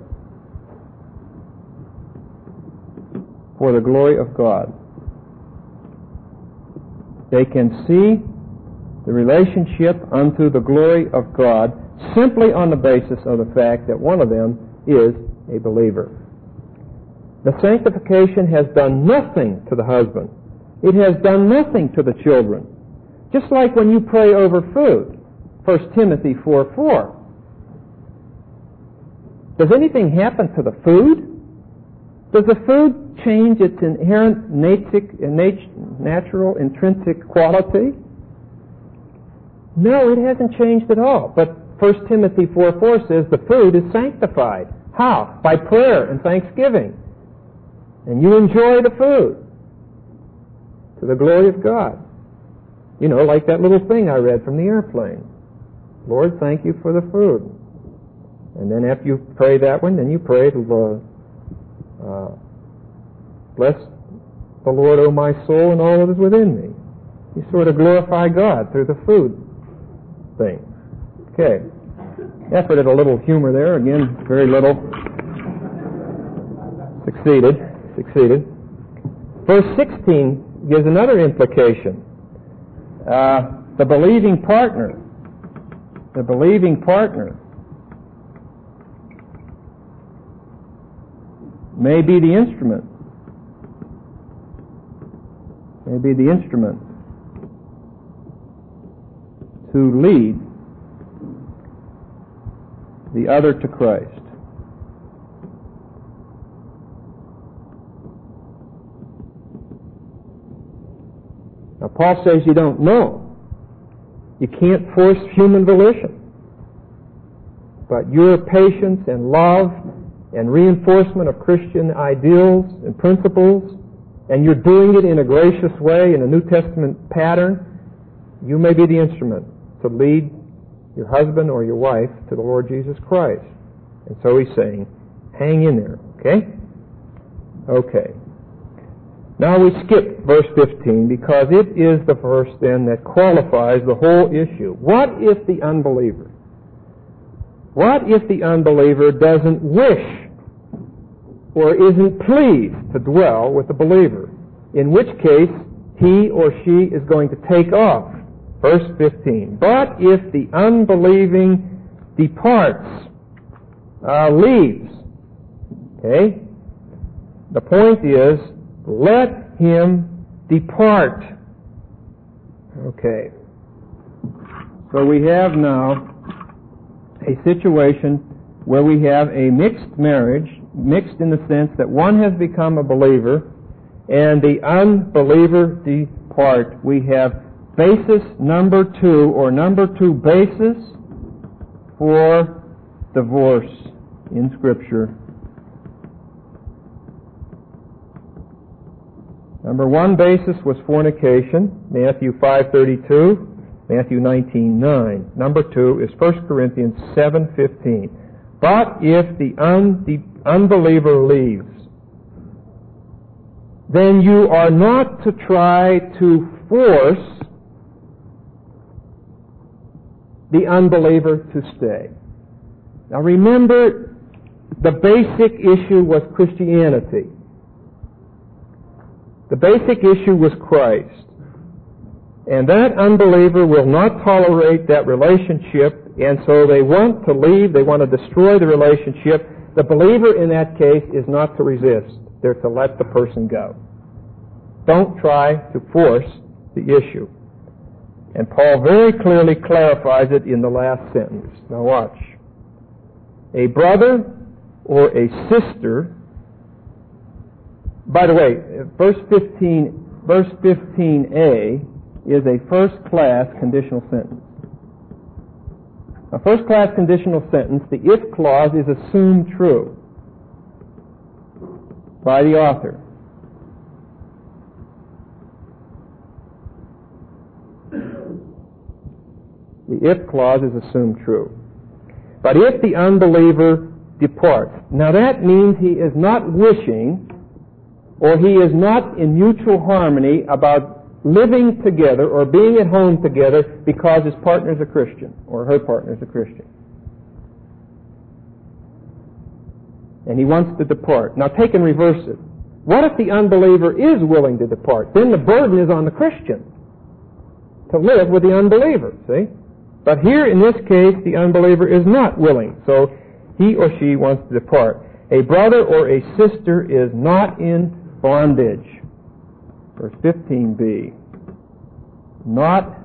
for the glory of God. They can see the relationship unto the glory of God simply on the basis of the fact that one of them is a believer. The sanctification has done nothing to the husband. It has done nothing to the children. Just like when you pray over food, 1 Timothy 4:4. Does anything happen to the food? Does the food change its inherent natural, intrinsic quality? No, it hasn't changed at all. But 1 Timothy 4:4 says the food is sanctified. How? By prayer and thanksgiving. And you enjoy the food to the glory of God. You know, like that little thing I read from the airplane. Lord, thank you for the food. And then after you pray that one, then you pray to bless the Lord, O my soul, and all that is within me. You sort of glorify God through the food thing. Okay. Effort at a little humor there. Again, very little. Succeeded. Verse 16 gives another implication. The believing partner may be the instrument to lead the other to Christ. Now, Paul says you don't know. You can't force human volition. But your patience and love and reinforcement of Christian ideals and principles, and you're doing it in a gracious way, in a New Testament pattern, you may be the instrument to lead your husband or your wife to the Lord Jesus Christ. And so he's saying, hang in there, okay? Okay. Now we skip verse 15 because it is the verse then that qualifies the whole issue. What if the unbeliever doesn't wish or isn't pleased to dwell with the believer? In which case, he or she is going to take off. Verse 15. But if the unbelieving departs, leaves, okay? The point is, let him depart. Okay. So we have now a situation where we have a mixed marriage, mixed in the sense that one has become a believer and the unbeliever depart. We have basis number 2, or number 2 basis for divorce in Scripture. Number 1 basis was fornication, Matthew 5:32, Matthew 19:9. Number 2 is 1 Corinthians 7:15. But if the unbeliever leaves, then you are not to try to force the unbeliever to stay. Now remember, the basic issue was Christianity. The basic issue was Christ. And that unbeliever will not tolerate that relationship, and so they want to leave, they want to destroy the relationship. The believer in that case is not to resist. They're to let the person go. Don't try to force the issue. And Paul very clearly clarifies it in the last sentence. Now watch. A brother or a sister. By the way, verse 15a is a first-class conditional sentence. A first-class conditional sentence, the if clause is assumed true by the author. The if clause is assumed true. But if the unbeliever departs, now that means he is not wishing, or he is not in mutual harmony about living together or being at home together because his partner is a Christian or her partner is a Christian. And he wants to depart. Now take and reverse it. What if the unbeliever is willing to depart? Then the burden is on the Christian to live with the unbeliever, see? But here in this case, the unbeliever is not willing, so he or she wants to depart. A brother or a sister is not in bondage. Verse 15b. Not,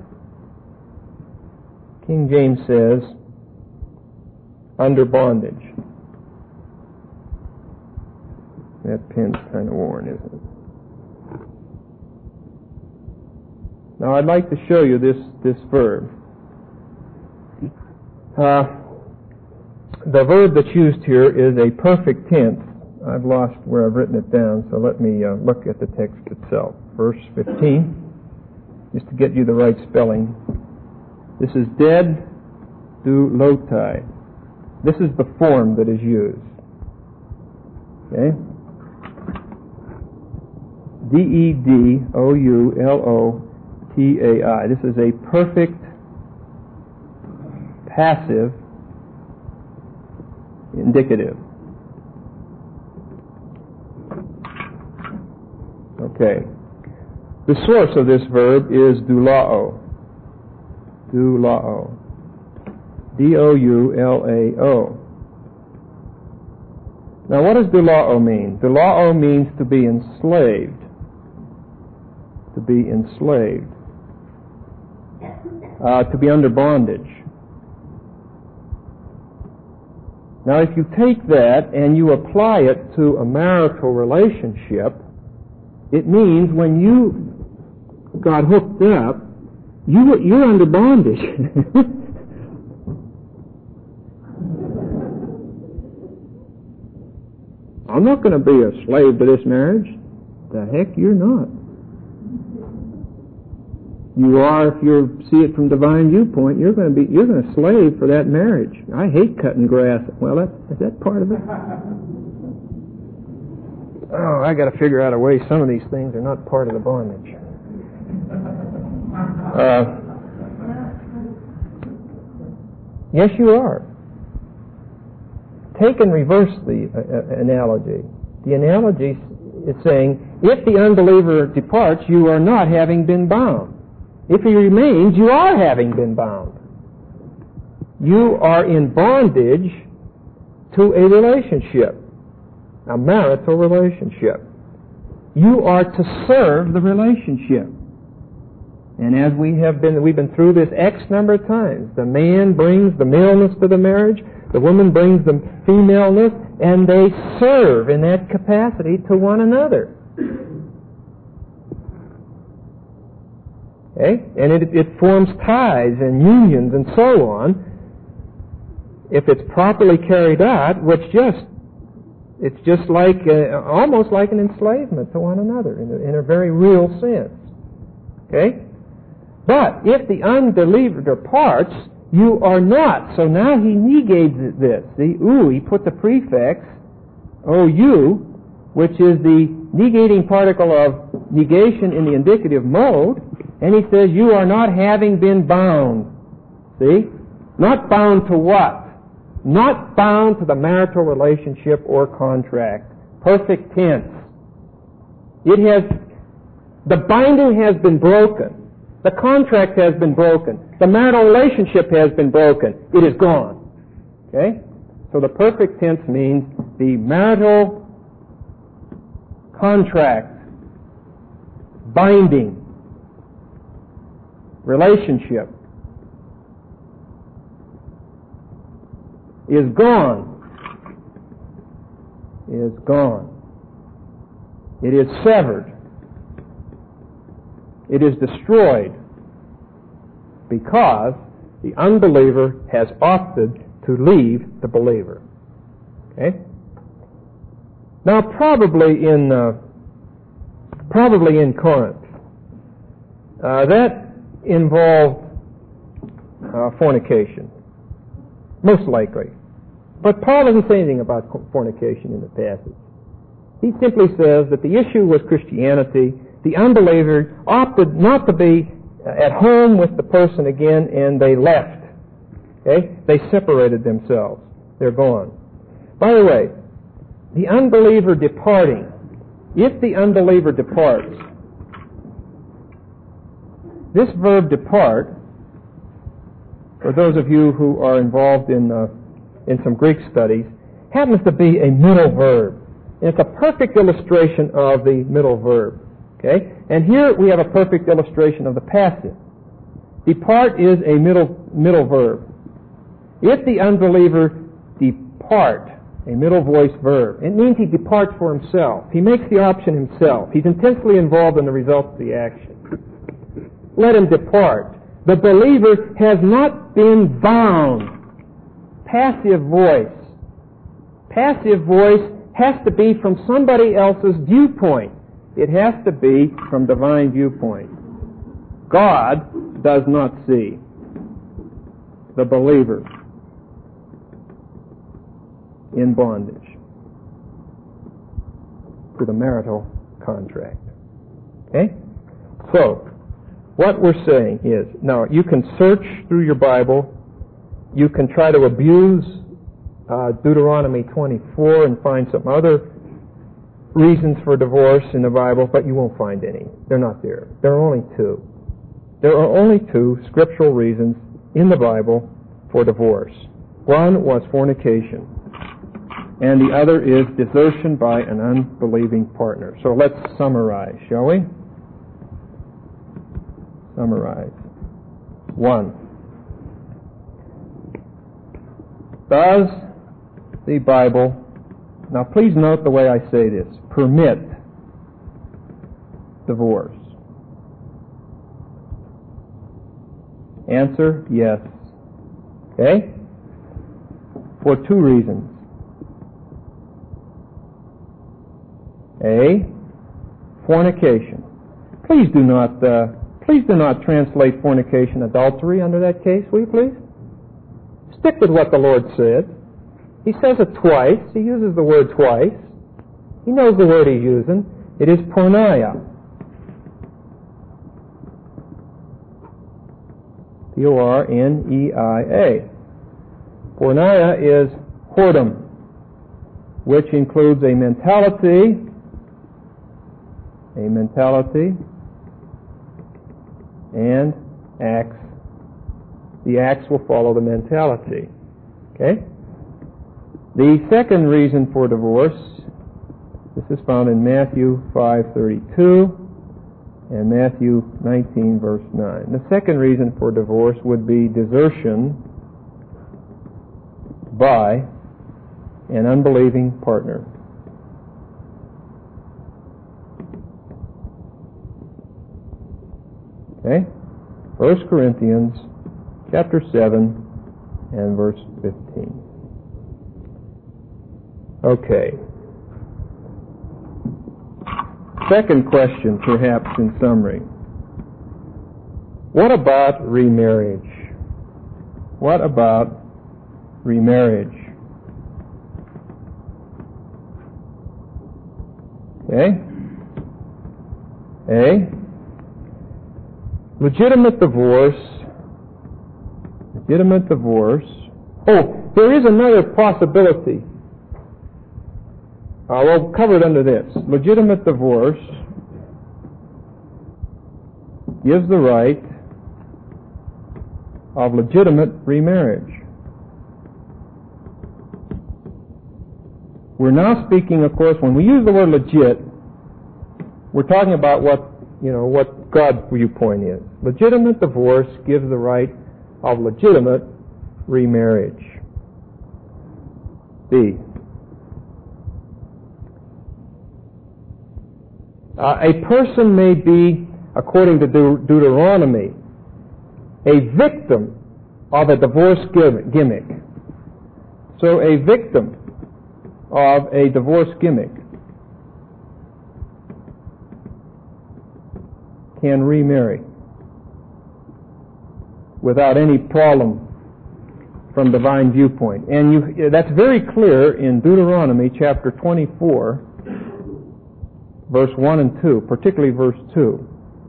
King James says, under bondage. That pen's kind of worn, isn't it? Now I'd like to show you this verb. The verb that's used here is a perfect tense. I've lost where I've written it down, so let me look at the text itself. Verse 15, just to get you the right spelling. This is ded du lotai. This is the form that is used. Okay? D-E-D-O-U-L-O-T-A-I. This is a perfect passive indicative. Okay. The source of this verb is doulao. Doulao. D-O-U-L-A-O. Now what does doulao mean? Doulao means to be enslaved. To be enslaved. To be under bondage. Now if you take that and you apply it to a marital relationship, it means when you got hooked up, you're under bondage. I'm not going to be a slave to this marriage. The heck you're not. You are, if you see it from divine viewpoint, you're going to slave for that marriage. I hate cutting grass. Well, is that part of it? Oh, I got to figure out a way some of these things are not part of the bondage. Yes, you are. Take and reverse the analogy. The analogy is saying, if the unbeliever departs, you are not having been bound. If he remains, you are having been bound. You are in bondage to a relationship, a marital relationship. You are to serve the relationship. And as we've been through this X number of times, the man brings the maleness to the marriage, the woman brings the femaleness, and they serve in that capacity to one another. Okay? And it forms ties and unions and so on. If it's properly carried out, it's just like almost like an enslavement to one another in a very real sense. Okay? But if the unbeliever departs, you are not. So now he negates this. See, he put the prefix OU, which is the negating particle of negation in the indicative mode, and he says you are not having been bound. See? Not bound to what? Not bound to the marital relationship or contract. Perfect tense. The binding has been broken. The contract has been broken. The marital relationship has been broken. It is gone. Okay? So the perfect tense means the marital contract, binding, relationship is gone. Is gone. It is severed. It is destroyed because the unbeliever has opted to leave the believer. Okay? Now, probably in Corinth, that involved fornication, most likely. But Paul doesn't say anything about fornication in the passage. He simply says that the issue was Christianity. The unbeliever opted not to be at home with the person again, and they left. Okay? They separated themselves. They're gone. By the way, the unbeliever departing, if the unbeliever departs, this verb depart, for those of you who are involved in some Greek studies, happens to be a middle verb. And it's a perfect illustration of the middle verb. Okay? And here we have a perfect illustration of the passive. Depart is a middle verb. If the unbeliever depart, a middle voice verb, it means he departs for himself. He makes the option himself. He's intensely involved in the results of the action. Let him depart. The believer has not been bound. Passive voice. Passive voice has to be from somebody else's viewpoint. It has to be from divine viewpoint. God does not see the believer in bondage to the marital contract. Okay? So, what we're saying is, now you can search through your Bible, you can try to abuse Deuteronomy 24 and find some other reasons for divorce in the Bible, but you won't find any. They're not there. There are only two. There are only two scriptural reasons in the Bible for divorce. One was fornication, and the other is desertion by an unbelieving partner. So let's summarize, shall we? Summarize. 1. Does the Bible, now please note the way I say this, permit divorce? Answer, yes. Okay? For two reasons. A, fornication. Please do not translate fornication adultery under that case, will you please? Stick with what the Lord said. He says it twice. He uses the word twice. He knows the word he's using. It is porneia. Porneia. Porneia is whoredom, which includes a mentality, and acts. The acts will follow the mentality. Okay? The second reason for divorce, this is found in Matthew 5:32 and Matthew 19, verse 9. The second reason for divorce would be desertion by an unbelieving partner. Okay? 1 Corinthians chapter 7 and verse 15. Okay. Second question, perhaps in summary. What about remarriage? What about remarriage? Okay? A. Legitimate divorce. Oh, there is another possibility. We'll cover it under this. Legitimate divorce gives the right of legitimate remarriage. We're now speaking, of course, when we use the word legit, we're talking about what God's viewpoint is. Legitimate divorce gives the right of legitimate remarriage. B. A person may be, according to Deuteronomy, a victim of a divorce gimmick. So a victim of a divorce gimmick can remarry without any problem from divine viewpoint. And that's very clear in Deuteronomy chapter 24, verse 1 and 2, particularly verse 2.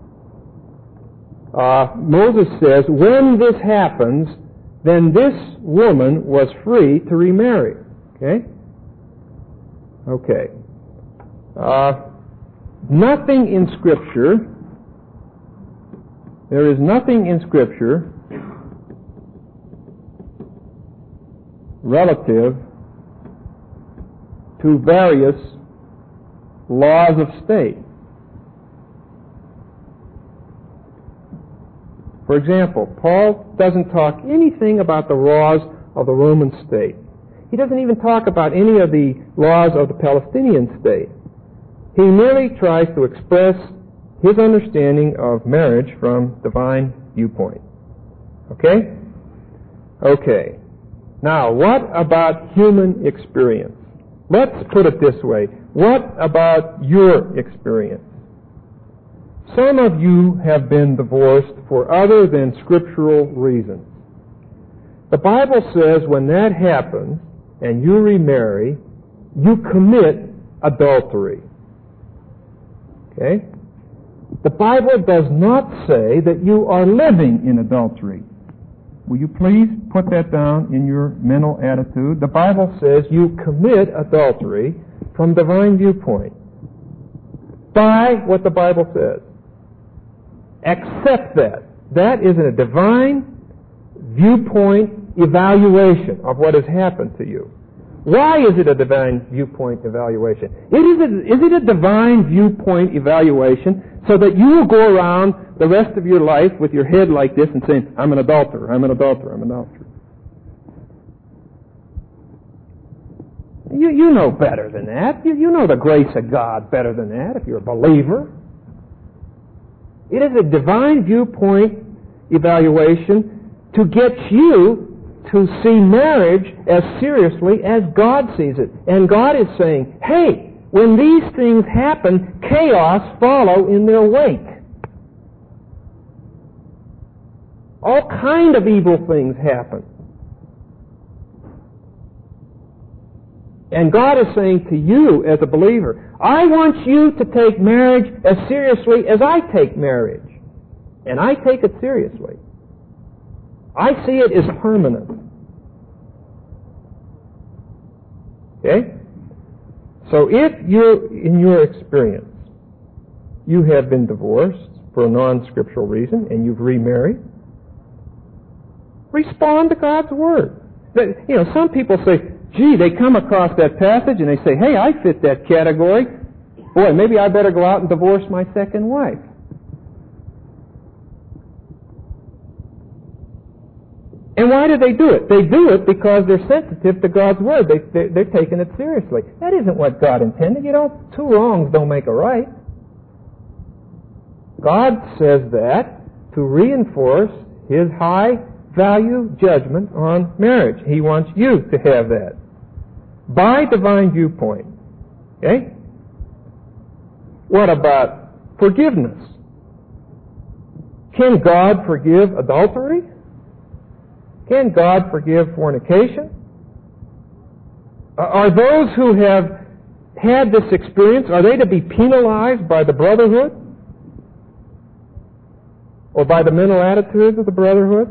Moses says, when this happens, then this woman was free to remarry. Okay? Okay. Nothing in Scripture, there is nothing in Scripture relative to various laws of state. For example, Paul doesn't talk anything about the laws of the Roman state. He doesn't even talk about any of the laws of the Palestinian state. He merely tries to express his understanding of marriage from divine viewpoint. Okay? Okay. Now, what about human experience? Let's put it this way. What about your experience? Some of you have been divorced for other than scriptural reasons. The Bible says when that happens and you remarry, you commit adultery. Okay? The Bible does not say that you are living in adultery. Will you please put that down in your mental attitude? The Bible says you commit adultery from divine viewpoint. By what the Bible says. Accept that. That is a divine viewpoint evaluation of what has happened to you. Why is it a divine viewpoint evaluation? Is it a divine viewpoint evaluation so that you will go around the rest of your life with your head like this and saying, I'm an adulterer, I'm an adulterer, I'm an adulterer? You know better than that. You know the grace of God better than that if you're a believer. It is a divine viewpoint evaluation to get you to see marriage as seriously as God sees it. And God is saying, hey, when these things happen, chaos follow in their wake. All kind of evil things happen. And God is saying to you as a believer, I want you to take marriage as seriously as I take marriage. And I take it seriously. I see it as permanent. Okay? So if in your experience, you have been divorced for a non-scriptural reason and you've remarried, respond to God's Word. Some people say, gee, they come across that passage and they say, hey, I fit that category. Boy, maybe I better go out and divorce my second wife. And why do they do it? They do it because they're sensitive to God's Word. They're taking it seriously. That isn't what God intended. Two wrongs don't make a right. God says that to reinforce His high value judgment on marriage. He wants you to have that. By divine viewpoint. Okay? What about forgiveness? Can God forgive adultery? Can God forgive fornication? Are those who have had this experience, are they to be penalized by the brotherhood? Or by the mental attitudes of the brotherhood?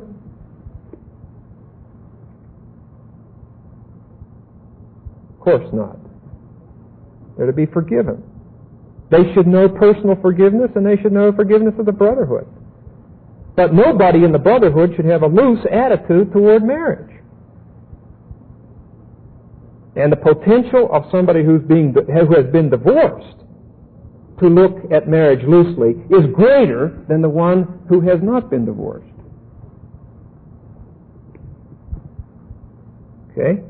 Of course not. They're to be forgiven. They should know personal forgiveness, and they should know forgiveness of the brotherhood. But nobody in the brotherhood should have a loose attitude toward marriage. And the potential of somebody who has been divorced to look at marriage loosely is greater than the one who has not been divorced. Okay?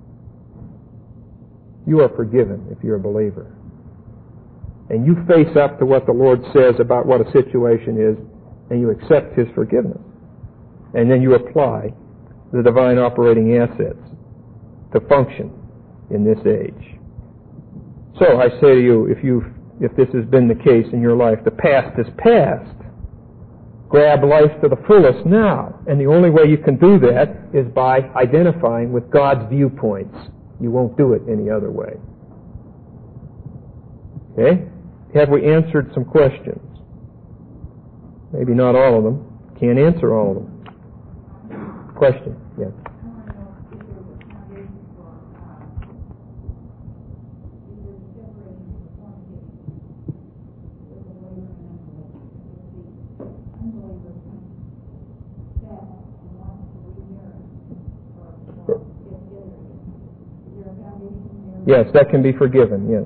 You are forgiven if you're a believer. And you face up to what the Lord says about what a situation is, and you accept His forgiveness. And then you apply the divine operating assets to function in this age. So I say to you, if this has been the case in your life, the past is past. Grab life to the fullest now. And the only way you can do that is by identifying with God's viewpoints. You won't do it any other way. Okay? Have we answered some questions? Maybe not all of them. Can't answer all of them. Question? Yes. Yes, that can be forgiven, yes.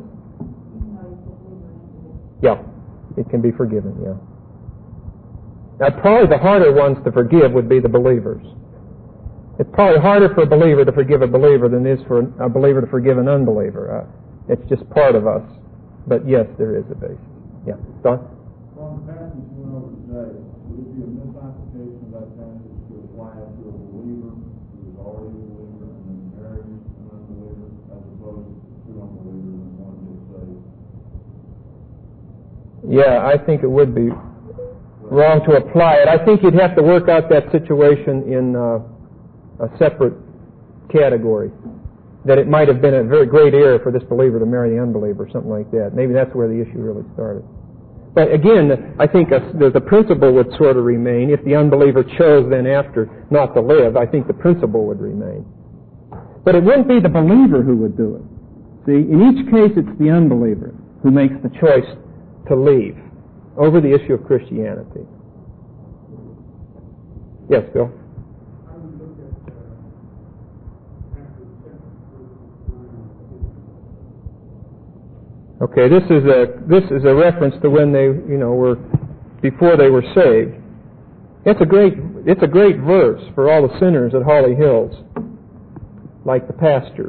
Yeah, it can be forgiven, yeah. Now, probably the harder ones to forgive would be the believers. It's probably harder for a believer to forgive a believer than it is for a believer to forgive an unbeliever. It's just part of us. But yes, there is a basis. Yeah. Don? From the passage we went over today, would it be a misapplication of that passage to apply it to a believer who is already a believer and then marries an unbeliever, as opposed to two unbelievers and one gets saved? Yeah, I think it would be wrong to apply it. I think you'd have to work out that situation in a separate category. That it might have been a very great error for this believer to marry the unbeliever, or something like that. Maybe that's where the issue really started. But again, I think the principle would sort of remain. If the unbeliever chose then after not to live, I think the principle would remain. But it wouldn't be the believer who would do it. See, in each case it's the unbeliever who makes the choice to leave over the issue of Christianity. Yes, Bill? Okay, this is a reference to when they, were before they were saved. It's a great verse for all the sinners at Holly Hills, like the pastor.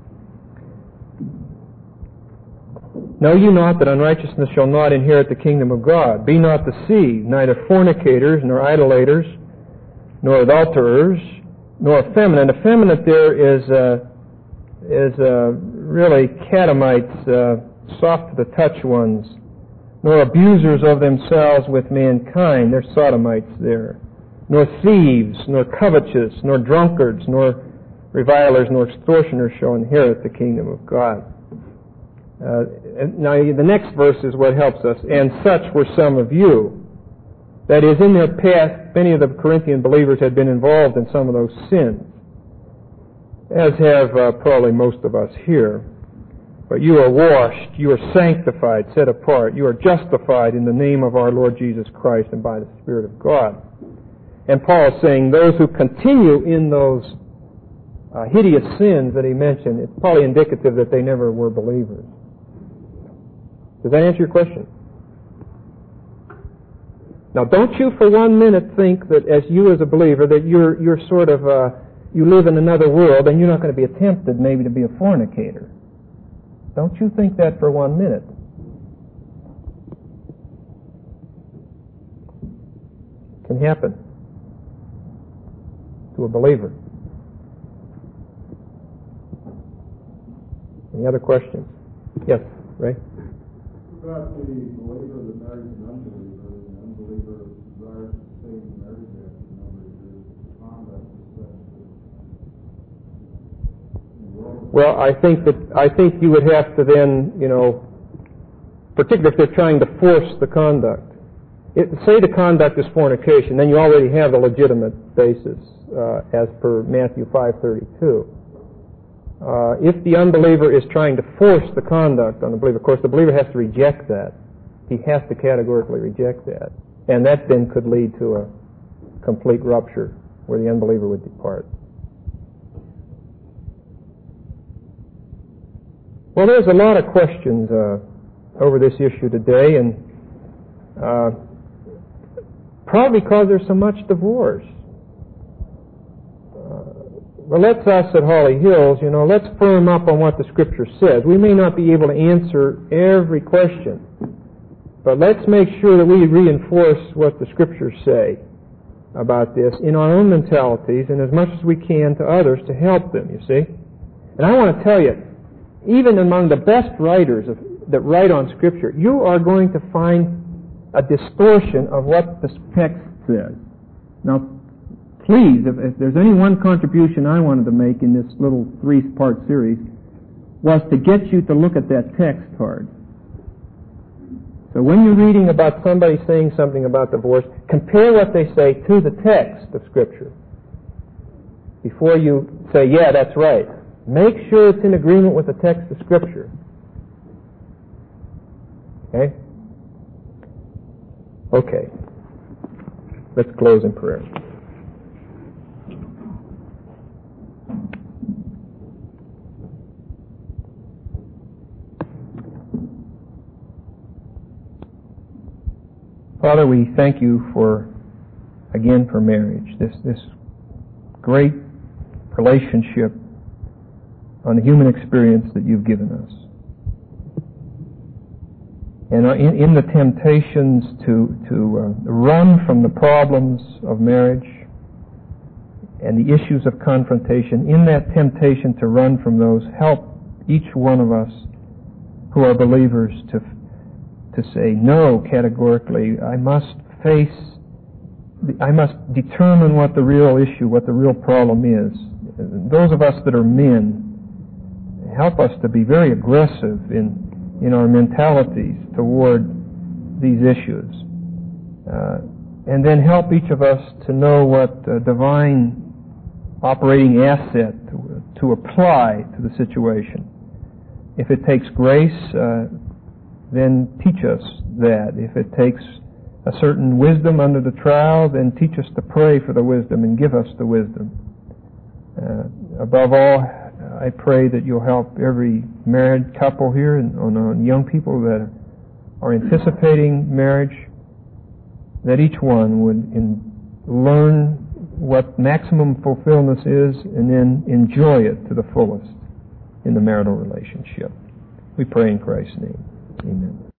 Know you not that unrighteousness shall not inherit the kingdom of God? Be not deceived, neither fornicators, nor idolaters, nor adulterers, nor effeminate. Effeminate there is really Catamite's soft to the touch ones, nor abusers of themselves with mankind. They're sodomites there. Nor thieves, nor covetous, nor drunkards, nor revilers, nor extortioners shall inherit the kingdom of God. Now, the next verse is what helps us. And such were some of you. That is, in their past, many of the Corinthian believers had been involved in some of those sins, as have probably most of us here. But you are washed, you are sanctified, set apart, you are justified in the name of our Lord Jesus Christ and by the Spirit of God. And Paul is saying those who continue in those hideous sins that he mentioned, it's probably indicative that they never were believers. Does that answer your question? Now, don't you for 1 minute think that as you as a believer that you're sort of you live in another world and you're not going to be tempted maybe to be a fornicator. Don't you think that for 1 minute. It can happen to a believer. Any other questions? Yes, Ray? What about the believer that marries an unbeliever, and the unbeliever desires to stay in marriage after a number of years? The conduct is such that. Well, I think you would have to then, particularly if they're trying to force the conduct. Say the conduct is fornication, then you already have a legitimate basis, as per Matthew 5:32. If the unbeliever is trying to force the conduct on the believer, of course, the believer has to reject that. He has to categorically reject that. And that then could lead to a complete rupture where the unbeliever would depart. Well, there's a lot of questions over this issue today, and probably because there's so much divorce. Well, let's us at Holly Hills, let's firm up on what the Scripture says. We may not be able to answer every question, but let's make sure that we reinforce what the Scriptures say about this in our own mentalities and as much as we can to others to help them, you see. And I want to tell you, even among the best writers that write on Scripture, you are going to find a distortion of what the text says. Now, please, if there's any one contribution I wanted to make in this little 3-part series, was to get you to look at that text hard. So when you're reading about somebody saying something about divorce, compare what they say to the text of Scripture before you say, yeah, that's right. Make sure it's in agreement with the text of Scripture. Okay? Okay. Let's close in prayer. Father, we thank you for marriage, this great relationship on the human experience that you've given us. And in the temptations to run from the problems of marriage and the issues of confrontation, in that temptation to run from those, help each one of us who are believers to say no categorically. I must determine what the real issue, what the real problem is. Those of us that are men, help us to be very aggressive in our mentalities toward these issues. And then help each of us to know what divine operating asset to apply to the situation. If it takes grace, then teach us that. If it takes a certain wisdom under the trial, then teach us to pray for the wisdom and give us the wisdom. Above all, I pray that you'll help every married couple here and on young people that are anticipating marriage, that each one would learn what maximum fulfillment is and then enjoy it to the fullest in the marital relationship. We pray in Christ's name. Amen.